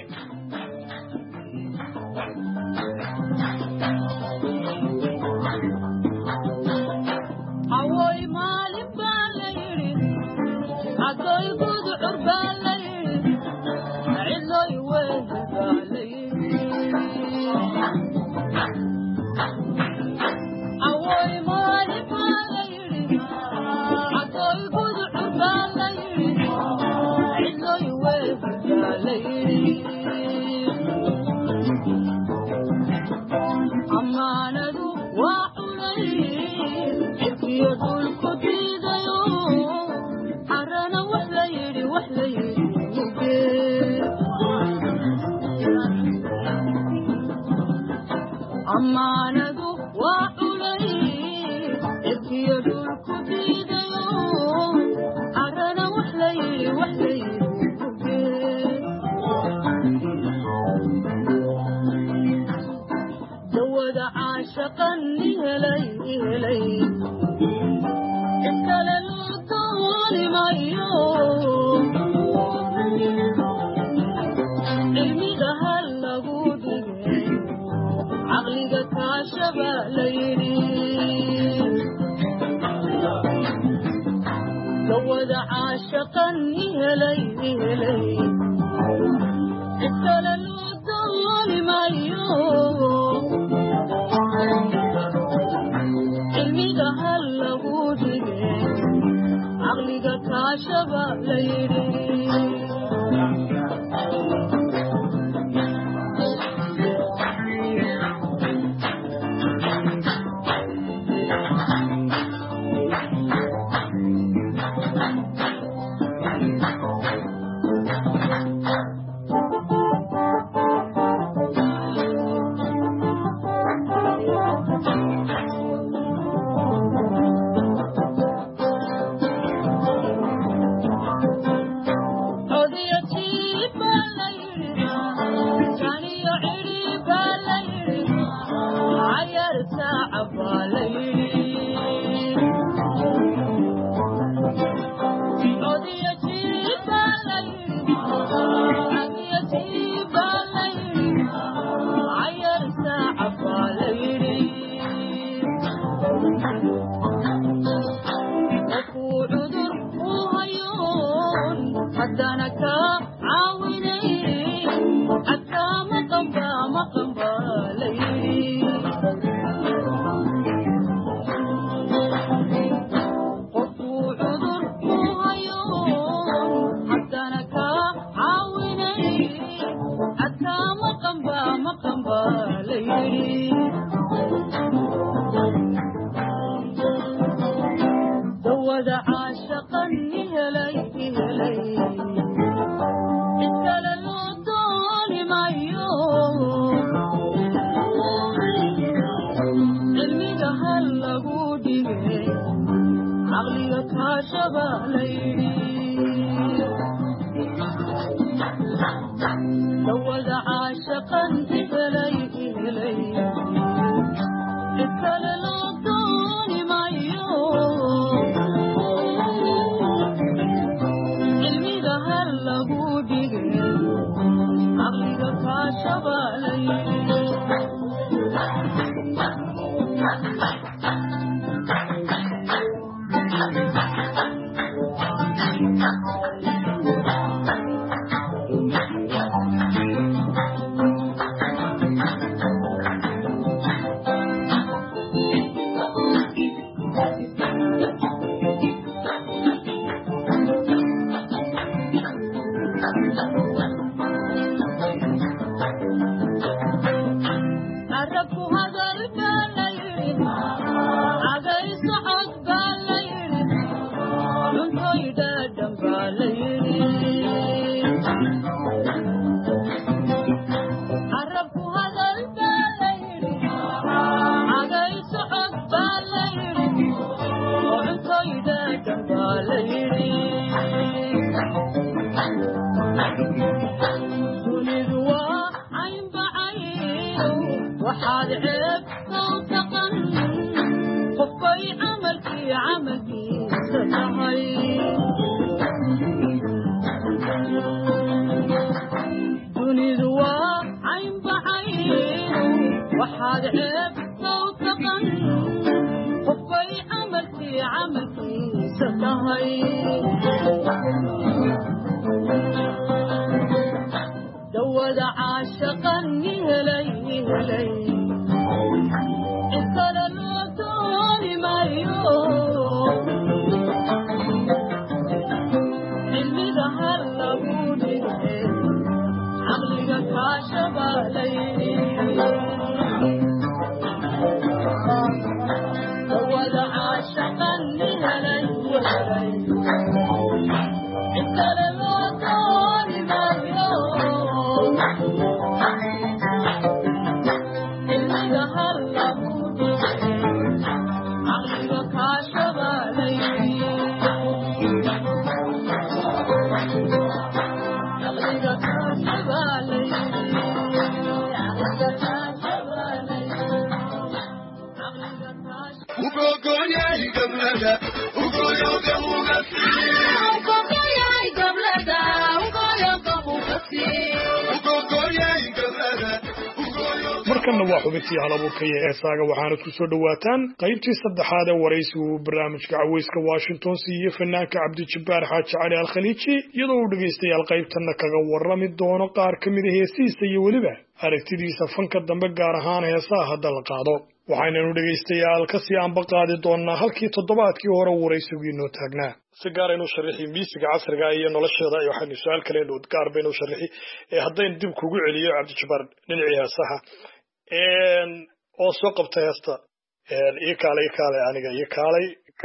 markanna waa xubintii halabuurka iyo heesaaga waxaanad ku soo dhowaataan qaybtii saddexaad ee waraysigu uu barnaamijka caweyska washington siiyo fanaanka cabdijabbaar xaaji cali alkhaliiji iyadoo uu dhegaystayaal qaybtanna kaga warrami doono qaar ka mida heesihiisa iyo weliba aragtidiisa fanka dambe gaar ahaan heesaha hadda la qaado waxaynanu dhegaystayaal kasii anba qaadi doonnaa halkii toddobaadkii hore waraysigu inoo taagnaa si gaar aynu sharixi miisiga casriga iyo nolosheeda iyo waxaynu su-aal kale dhow gaar baynu sharixi haddaynu dib kugu celiyo cabdijabbaar dhinacii heesaha oo soo qabta heesta ii kaalay aniga ii kaalay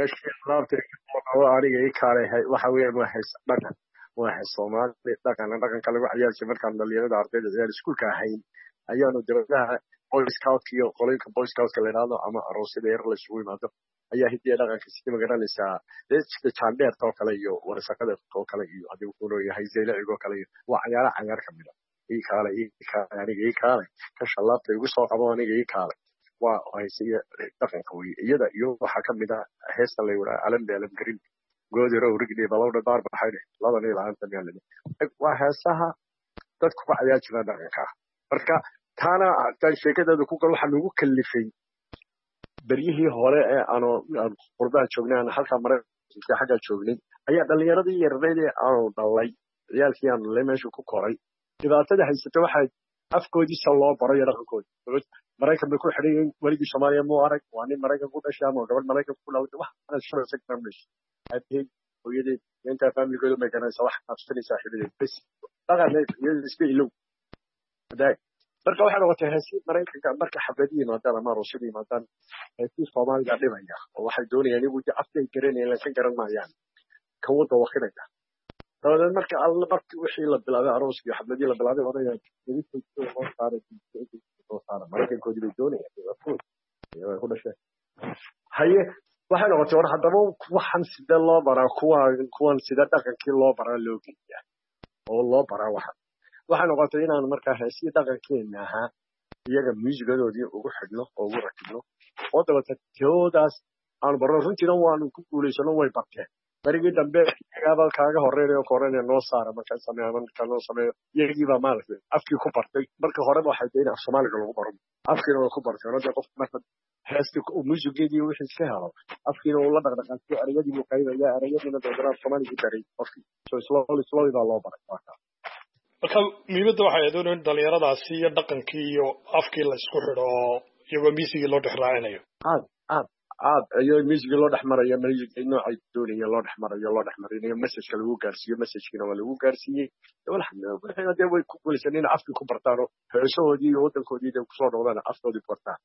aniga ii kaalay waxa weeyaan waa hees dhaqan waa hees Soomaali dhaqanka lagu ciyaarsiyo markaan dhalinyarada ardayda ciyaar iskuulka ahayn ayaanu dawladaha boy scout iyo qolinka boy scout ka leeyahay ama aroosyada yar la isugu yimaado ayaa hidiya dhaqanka si magaranaysaa sida jaandeerta oo kale iyo warsaqada oo kale iyo hadii uu leeyahay zeelicigo kale iyo waa ciyaar ka mid ah ii kaalay ka shalaabta igu soo qabo aniga ii kaalay waa haysiga dhaqanka weeye iyada iyo waxa ka mid ah heesta la yiraahdo alam garin goodiro urigdi balowda daar baxay ladan ilaa inta meel waa heesaha dadku ku ciyaar jiraan dhaqanka marka taana tan sheekadada ku gal waxa lagu kalifay bariyihii hore ee aanu qurbaha joognaan halka Mareykanka xagga joognay ayaa dhalinyaradii yareeyay aanu dhalay ciyaalkii aan leemeeshu ku koray dhibaatada haysata waxay afkoodiisa loo baray dhaqankooda Mareykanka ku xidhay walidii Soomaaliya muu arag waa nin Mareykan ku dhashay ama gabadh Mareykan ku dhalay waxa shaqo secondary hadii hooyadii inta family-gooda ma garanaysa wax qabsanaysa xidhiidh bas dhaqaneed iyo isku ilow haday marka waxay noqotay heesii Mareykanka marka xabadiin maadaama ama ruushadii maadaama heesii Soomaaliga dhibaya oo waxay doonayaan inuu afkay garanayaan laakiin garan maayaan ka wada waqtiga هذا المركز على المركز وحيل بالله عروس في حبلي له بالله وضيع يريد يسوي صار مركز كودي بدوني مفروض كل شيء هي واحد لو تروح هذا مو وحن سيد الله برا كوان سيد دقن كي الله برا لوكي والله برا واحد لو قلت لنا المركز هسي دقن كينها يجا ميوزك دودي ugu xidhno oo ugu rakibno oo dabta joodaas aan baro runtii waan ku guuleysano way barkeen markii dambe gabal kaaga horeeyo koorane noo saara marka sameeyaan kaloo sameeyo iyagiiba maalka afkii ku bartay marka hore waxay deeyeen Soomaaliga lagu baro afkii oo ku bartay oo qof marka heesti muusigeedii wixii iska helo afkii oo la dhaqdhaqaaqay aragidii uu qaybaya aragidina dadka Soomaaliga daray afkii soo slowly baa loo baray marka miibada waxay doonayaan dhalinyaradaasi iyo dhaqankii iyo afkii la isku xidho iyagoo miisigii loo dhexraacinayo ayo miisigii loo dhexmarayo miisigii noocay doonayeen loo dhexmarayo message lagu gaarsiiyo message-kina waa lagu gaarsiiyay waxay way ku guulaysan in afkii ku bartaan heesahoodii iyo wadankoodii ku soo noqdaan afkoodii bartaan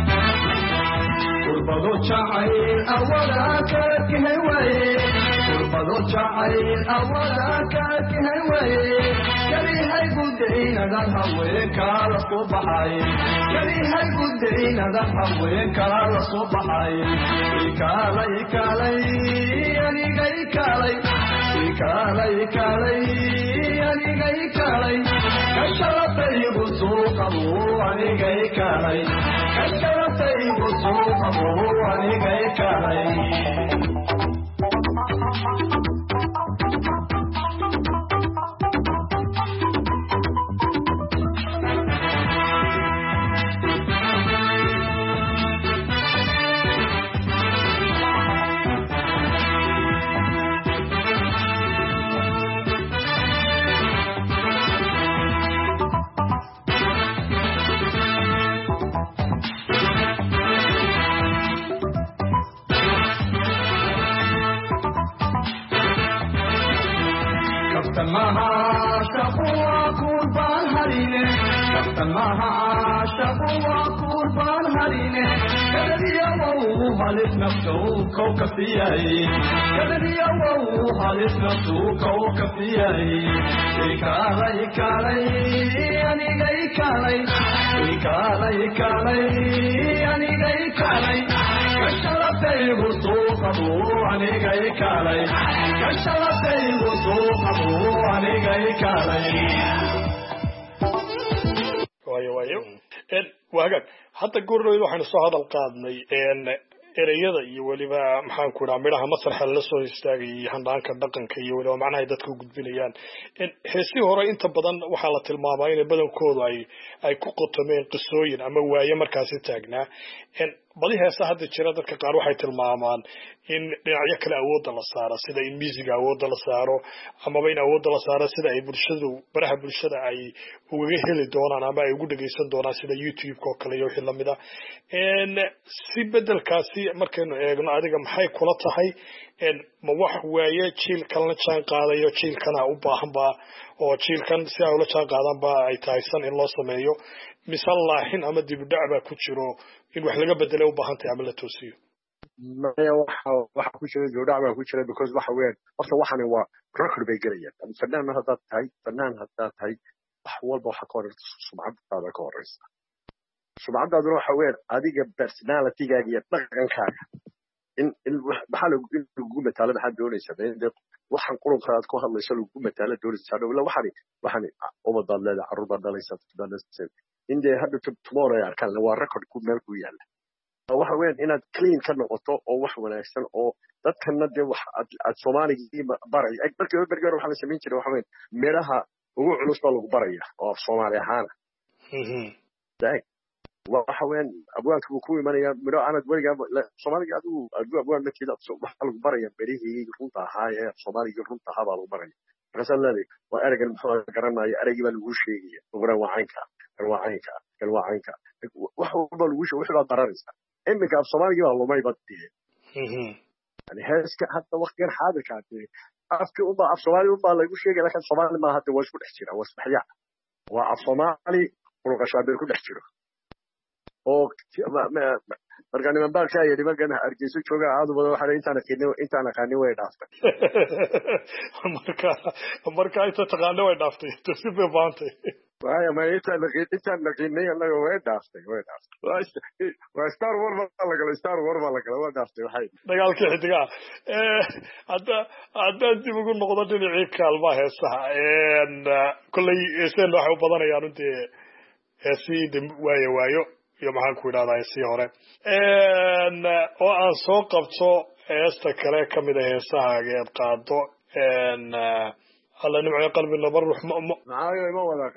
qurbado jacayl awada ka kihay waye qurbado jacayl awada ka kihay waye kalihay gudayna haweenka la soo baxay kalihay gudayna haweenka la soo baxay kalay anigay kalay anigay kalay kasharatay busuqabu anigay kalay kasharatay busuqabu anigay kalay waagaag hadda goornooda waxaanu soo hadal qaadnay ereyada iyo weliba maxaan ku idhaha midhaha masraxa la soo istaagay handaanka dhaqanka iyo weliba macnaha ay dadku gudbinayaan heesii hore inta badan waxaa la tilmaamaa inay badankoodu ay ku qotomeen qisooyin ama waaye markaasi taagnaa badi heesa hadda jira dadka qaar waxay tilmaamaan in dhinacyo kale awoodda la saaro sida in miisiga awoodda la saaro amaba in awoodda la saaro sida ay bulshadu baraha bulshada ay ugaga heli doonaan ama ay ugu dhageysan doonaan sida YouTube-ka oo kale iyo wixii lamid ah si bedelkaasi markaynu eegno adiga maxay kula tahay ma wax waaye jiilkan la jaan qaadayo jiilkana u baahan baa oo jiilkan si ay ula jaan qaadaan baa ay tahay san in loo sameeyo mise laaxin ama dibudhac baa ku jiro in wax laga bedelay u baahan tahay ama la toosiyo maya waxa ku jira dibudhac baa ku jira because waxa weeyaan horta waxani waa record bay gelayaan fanaan haddaad tahay wax walba waxa ka horeysa sumcadaada ka horeysa sumcadaaduna waxa weeyaan adiga personality-gaaga iyo dhaqankaaga in maxaa lagu mataala maxaad doonaysaa waxaan qulubka aad ku hadlayso lagu mataala doonaysaa dhowla waxani ubadaad leedahay carruur baad dhalaysaa in dee hadda tomorrow ay arkaan waa record ku meel ku yaala waxa weeyaan inaad clean ka noqoto oo wax wanaagsan oo dadkana dee wax aad Soomaaligii baray markii hore waxa la sameyn jiray waxa weeyaan meelaha ugu culus baa lagu baraya oo Soomaali ahaan waxa weeyaan abwaanka uu ku imanaya miro aanad weligaa Soomaaliga adigu abwaan markii waxa lagu baraya berihii runta ahaa ee Soomaaliga runta ahaa baa lagu baraya markaas leeyahay waa eraygan muxuu garanaya eraygii baa lagu sheegaya ogoran wacaynka wax walba lagu sheegay waxa baad baranaysaa imika Soomaaliga waa lumay badii yani heeska hadda waqtigan xaadirka afki Soomaali lagu sheegay laakiin Soomaali ma hadda waa isku dhex jira waa isdhexyaa waa Soomaali qurqashaabir ku dhex jiro oo marka niman baalka ay nimankan Hargeysa jooga aad wada waxa intaan aqaanin way dhaaftay marka inta taqaano way dhaaftay si baantay waayo ma intaan naqinay anaga way dhaaftay waa Star Wars la gala waa dhaaftay waxay dagaalkii xidiga hadda dib ugu noqdo dhinacii kaalmaha heesaha kullay heeseen waxa u badanayaan runtii heesii waayo iyo maxaan ku idhahdaa heesii hore oo aan soo qabto heesta kale kamid ah heesahaaga eed qaado alla nimco qalbi nabar ruux macaayo ma wada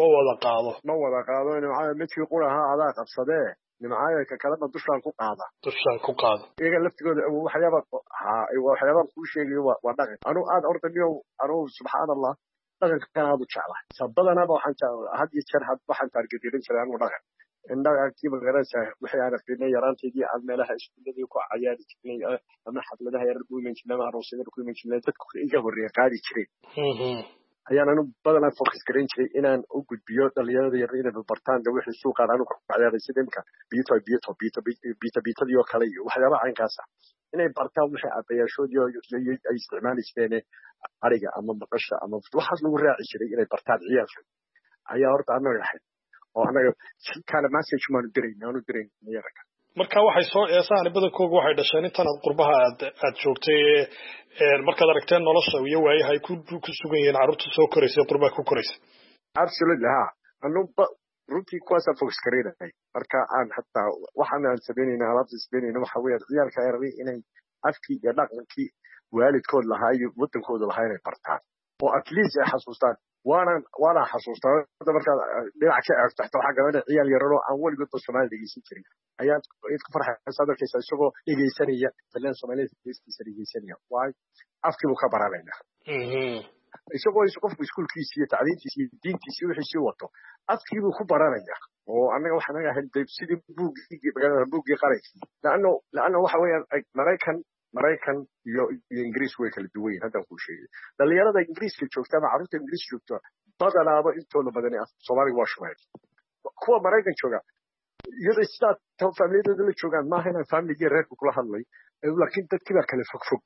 qaado nimcaayo midkii quraha adaa qabsadee nimcaayo ka kalena dushaan ku qaada iyaga laftigooda waxyaabaan kuu sheegayo waa dhaqan anu aad ordaniyo anu subxaan allah dhaqankan aad u jeclahay sabadanaba had iyo jeer waxaan taargedirin jiray anu dhaqan indhagaagtii magaranaysaa wixii aan aqrinay yaraanteedii aan meelaha iskuuladii ku cayaari jirnay ama xafladaha yarar ku iman jirnay ama aroosyada ku iman jirnay dadku iga horreeya qaadi jireen ayaan anu badanaa focus garan jiray inaan u gudbiyo dhalinyarada yar inay bartaan wixii suuqaan anu ku cayaaray sida imka biitadii oo kale iyo waxyaabaha caynkaas ah inay bartaan wixii aabbayaashoodii ay isticmaali jireen ariga ama maqasha ama waxaas lagu raaci jiray inay bartaan ciyaalka ayaa horta anaga ahayd oo anaga kana message maanu dirayn yarka marka waxay soo eesaan badankooda waxay dhasheen intan qurbaha aad joogtay markaad aragteen nolosha iyo waayahay ku sugan yihiin carruurta soo koraysay qurbaha ku koraysay absolutely anu runtii kuwaasaan focus gareynay marka aan hataa waxaan sameynayna alaabta sameynayna waxa weeye ciyaalka ay rabay inay afkii iyo dhaqankii waalidkood lahaa iyo wadankooda lahaa inay bartaan oo at least ay xasuustaan waana xasuustaa marka dhinac ka eegto xataa waxaa gabanaya ciyaal yararoo aan weligoodba Soomaali dhegeysan jirin ayaad ku farxaysaa darkaysa isagoo dhegeysanaya filan Soomaaliyeed heestiisa dhegeysanaya waay afkii buu ka baranaya isagoo qofku iskuulkiisa iyo tacliintiisa iyo diintiisa wixii wato afkii buu ku baranaya oo anaga waxaan naga helay sidii buuggii qarankii laano waxa weeyaan Maraykan iyo Ingiriis way kala duwan yihiin haddaan kuu sheegay dhalinyarada Ingiriiska joogta ama carruurta Ingiriis joogta badanaaba intooda badan Soomaaliga waa shumeen kuwa Maraykan jooga iyadoo sidaa familiyadooda la joogaan maaha inaan familigii reerka kula hadlay laakiin dadkii baa kala fog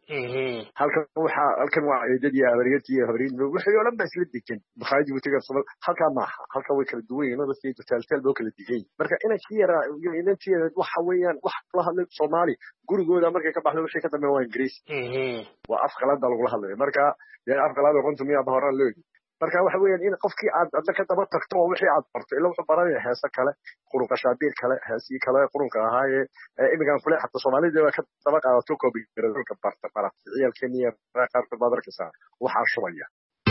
halkan waa eedadii abariyadii iyo habriin wixii oo dhan baa isla degan bakhaayadii butiga Soomaali halkaa maaha halkaa way kala duwan yihiin dadkii taaltaal baa kala digan marka inantii yaraa iyo inantii yaraa waxa weeyaan wax kula hadlay Soomaali gurigooda markay ka baxdo wixii ka dambeeya waa Ingiriis waa af qalaad lagula hadlay marka af qalaad oo qontu miyaa horaan loo marka waxa weeyaan in qofkii aad ka daba tagto oo wixii aad barto ilaa wuxuu baranaya heesa kale qurqashaabir kale heesii kale qurunka ahaaye imigan kule xataa Soomaalida waa ka daba qaadato koobi garadka barta ciyaalkeena iyo qaarkood baad arkaysaa waxaa shubaya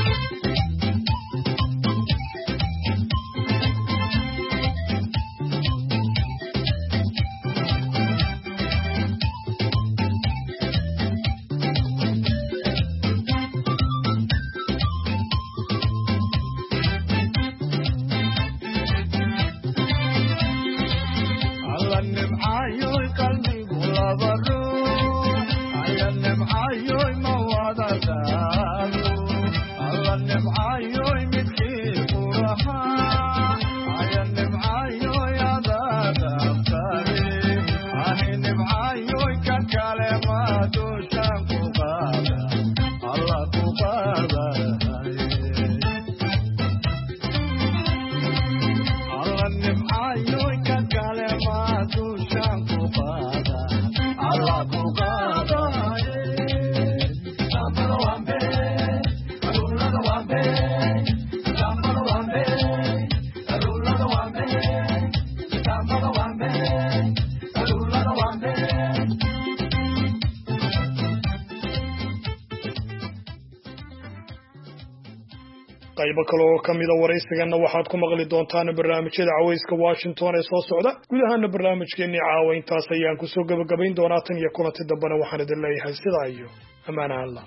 qaybo kale oo ka mida waraysigana waxaad ku maqli doontaan barnaamijyada cawayska Washington ee soo socda guud ahaan barnaamijkeennii caawa intaas ayaan ku soo gabagabayn doonaa tan iyo kulanti dambana waxaan idin leeyahay sidaa iyo amaana Allah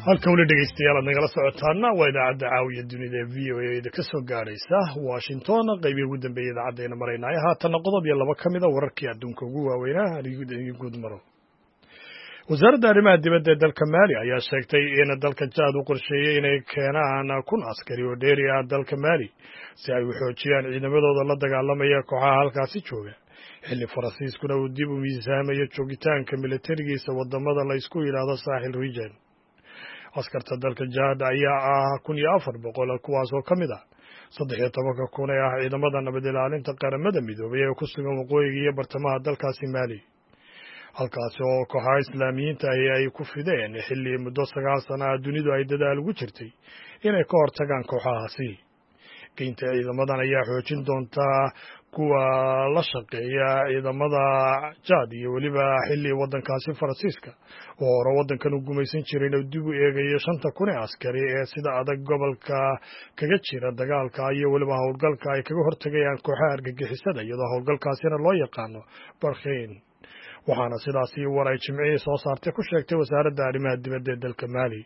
halka weli dhegeystayaal aad nagala socotaana waa idaacadda caawiya dunida ee v o a da ka soo gaadhaysa washington qaybihii ugu dambeeyay idaacaddeena maraynaayo haatanna qodob iyo laba ka mida wararkii adduunka ugu waaweynaa anigu guud maro wasaaradda arrimaha dibadda ee dalka maali ayaa sheegtay in dalka jaad u qorsheeyey inay keenaan 1,000 askari oo dheeri ah dalka maali si ay u xoojiyaan ciidamadooda la dagaalamaya kooxaha halkaasi jooga xilli faransiiskuna uu dib u miisaamayo joogitaanka militarigiisa wadamada la isku yidhaahdo saaxil region askarta dalka jaad ayaa ah 1,400 kuwaas oo ka mid ah 13,000 ee ah ciidamada nabad ilaalinta qaramada midoobay ee ku sugan waqooyiga iyo bartamaha dalkaasi maali halkaasi oo kooxaha islaamiyiinta ahi ay ku fideen xilli muddo 9 sano ah dunidu ay dadaal ugu jirtay inay ka hortagaan kooxahaasi geynta ciidamadan ayaa xoojin doontaa kuwa la shaqeeya ciidamada jaad iyo weliba xilli waddankaasi faransiiska oo hore waddankan u gumaysan jiray inuu dib u eegayo 5,000 ee askari ee sida adag gobolka kaga jira dagaalka iyo weliba howlgalka ay kaga hortagayaan kooxaha argagixisada iyadoo howlgalkaasina loo yaqaano barkhayn waxaana sidaasi war ay jimcihii soo saartay ku sheegtay wasaaradda arrimaha dibadda ee dalka maali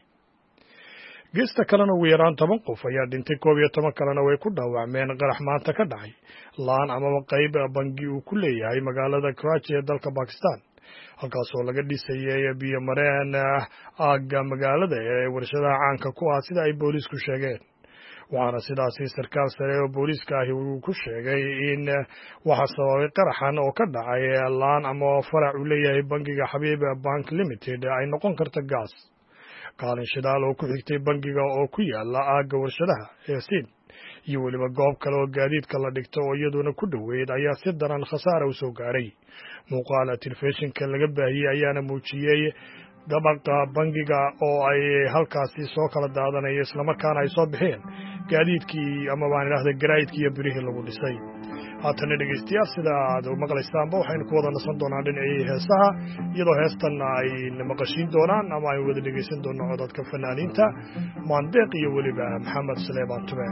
geesta kalena ugu yaraan 10 qof ayaa dhintay 11 kalena way ku dhaawacmeen qarax maanta ka dhacay laan amaba qayb bangi uu ku leeyahay magaalada Karachi ee dalka Pakistan halkaasoo laga dhisayay biyo mareen aagga magaalada ee warshadaha caanka ku ah sida ay booliisku sheegeen waxaana sidaasi sarkaal sare oo booliiska ahi uu ku sheegay in waxa sababay qaraxan oo ka dhacay laan ama farac uu leeyahay bangiga Habib Bank Limited ay noqon karta gaas kaalin shidaal oo ku xigtay bangiga oo ku yaala aagga warshadaha ee Siin iyo weliba goob kale oo gaadiidka la dhigto oo iyaduna ku dhaweyd ayaa si daran khasaare u soo gaaray muuqaala telefishinka laga baahiyey ayaana muujiyey dabaqa bangiga oo ay halkaasi soo kala daadanaya isla markaana ay soo bixeen gaadiidkii ama baan idhaahday garaydkii iyo birihii lagu dhisay haatana dhegeystayaal sida aad maqlaysaanba waxaynu ku wada nasan doonaa dhinacii heesaha iyadoo heestan ay maqashiin doonaan ama ay wada dhegeysan doonno codadka fanaaniinta maandeeq iyo weliba maxamed Saleebaan Tube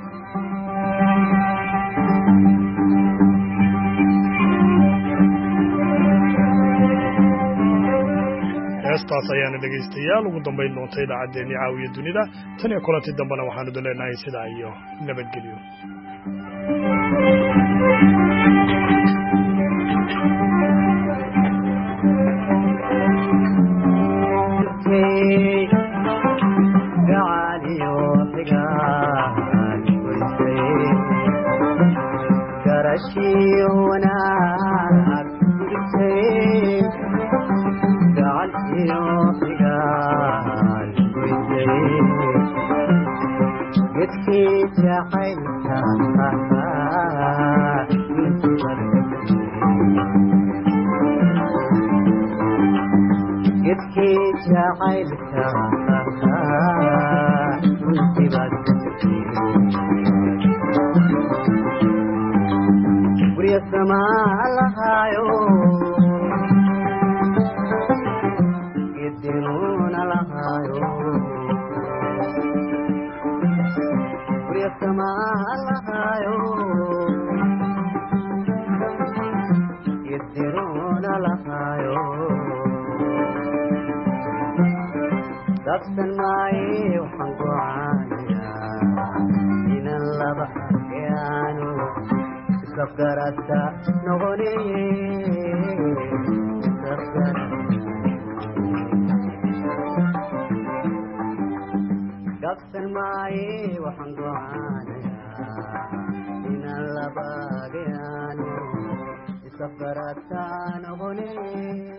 heestaas ayaana dhegeystayaal ugu dambayn doonta idaacaddeenii caawiya dunida tan iyo kulantii dambena waxaanu duleenahay sidaa iyo nabadgelyo Safaratan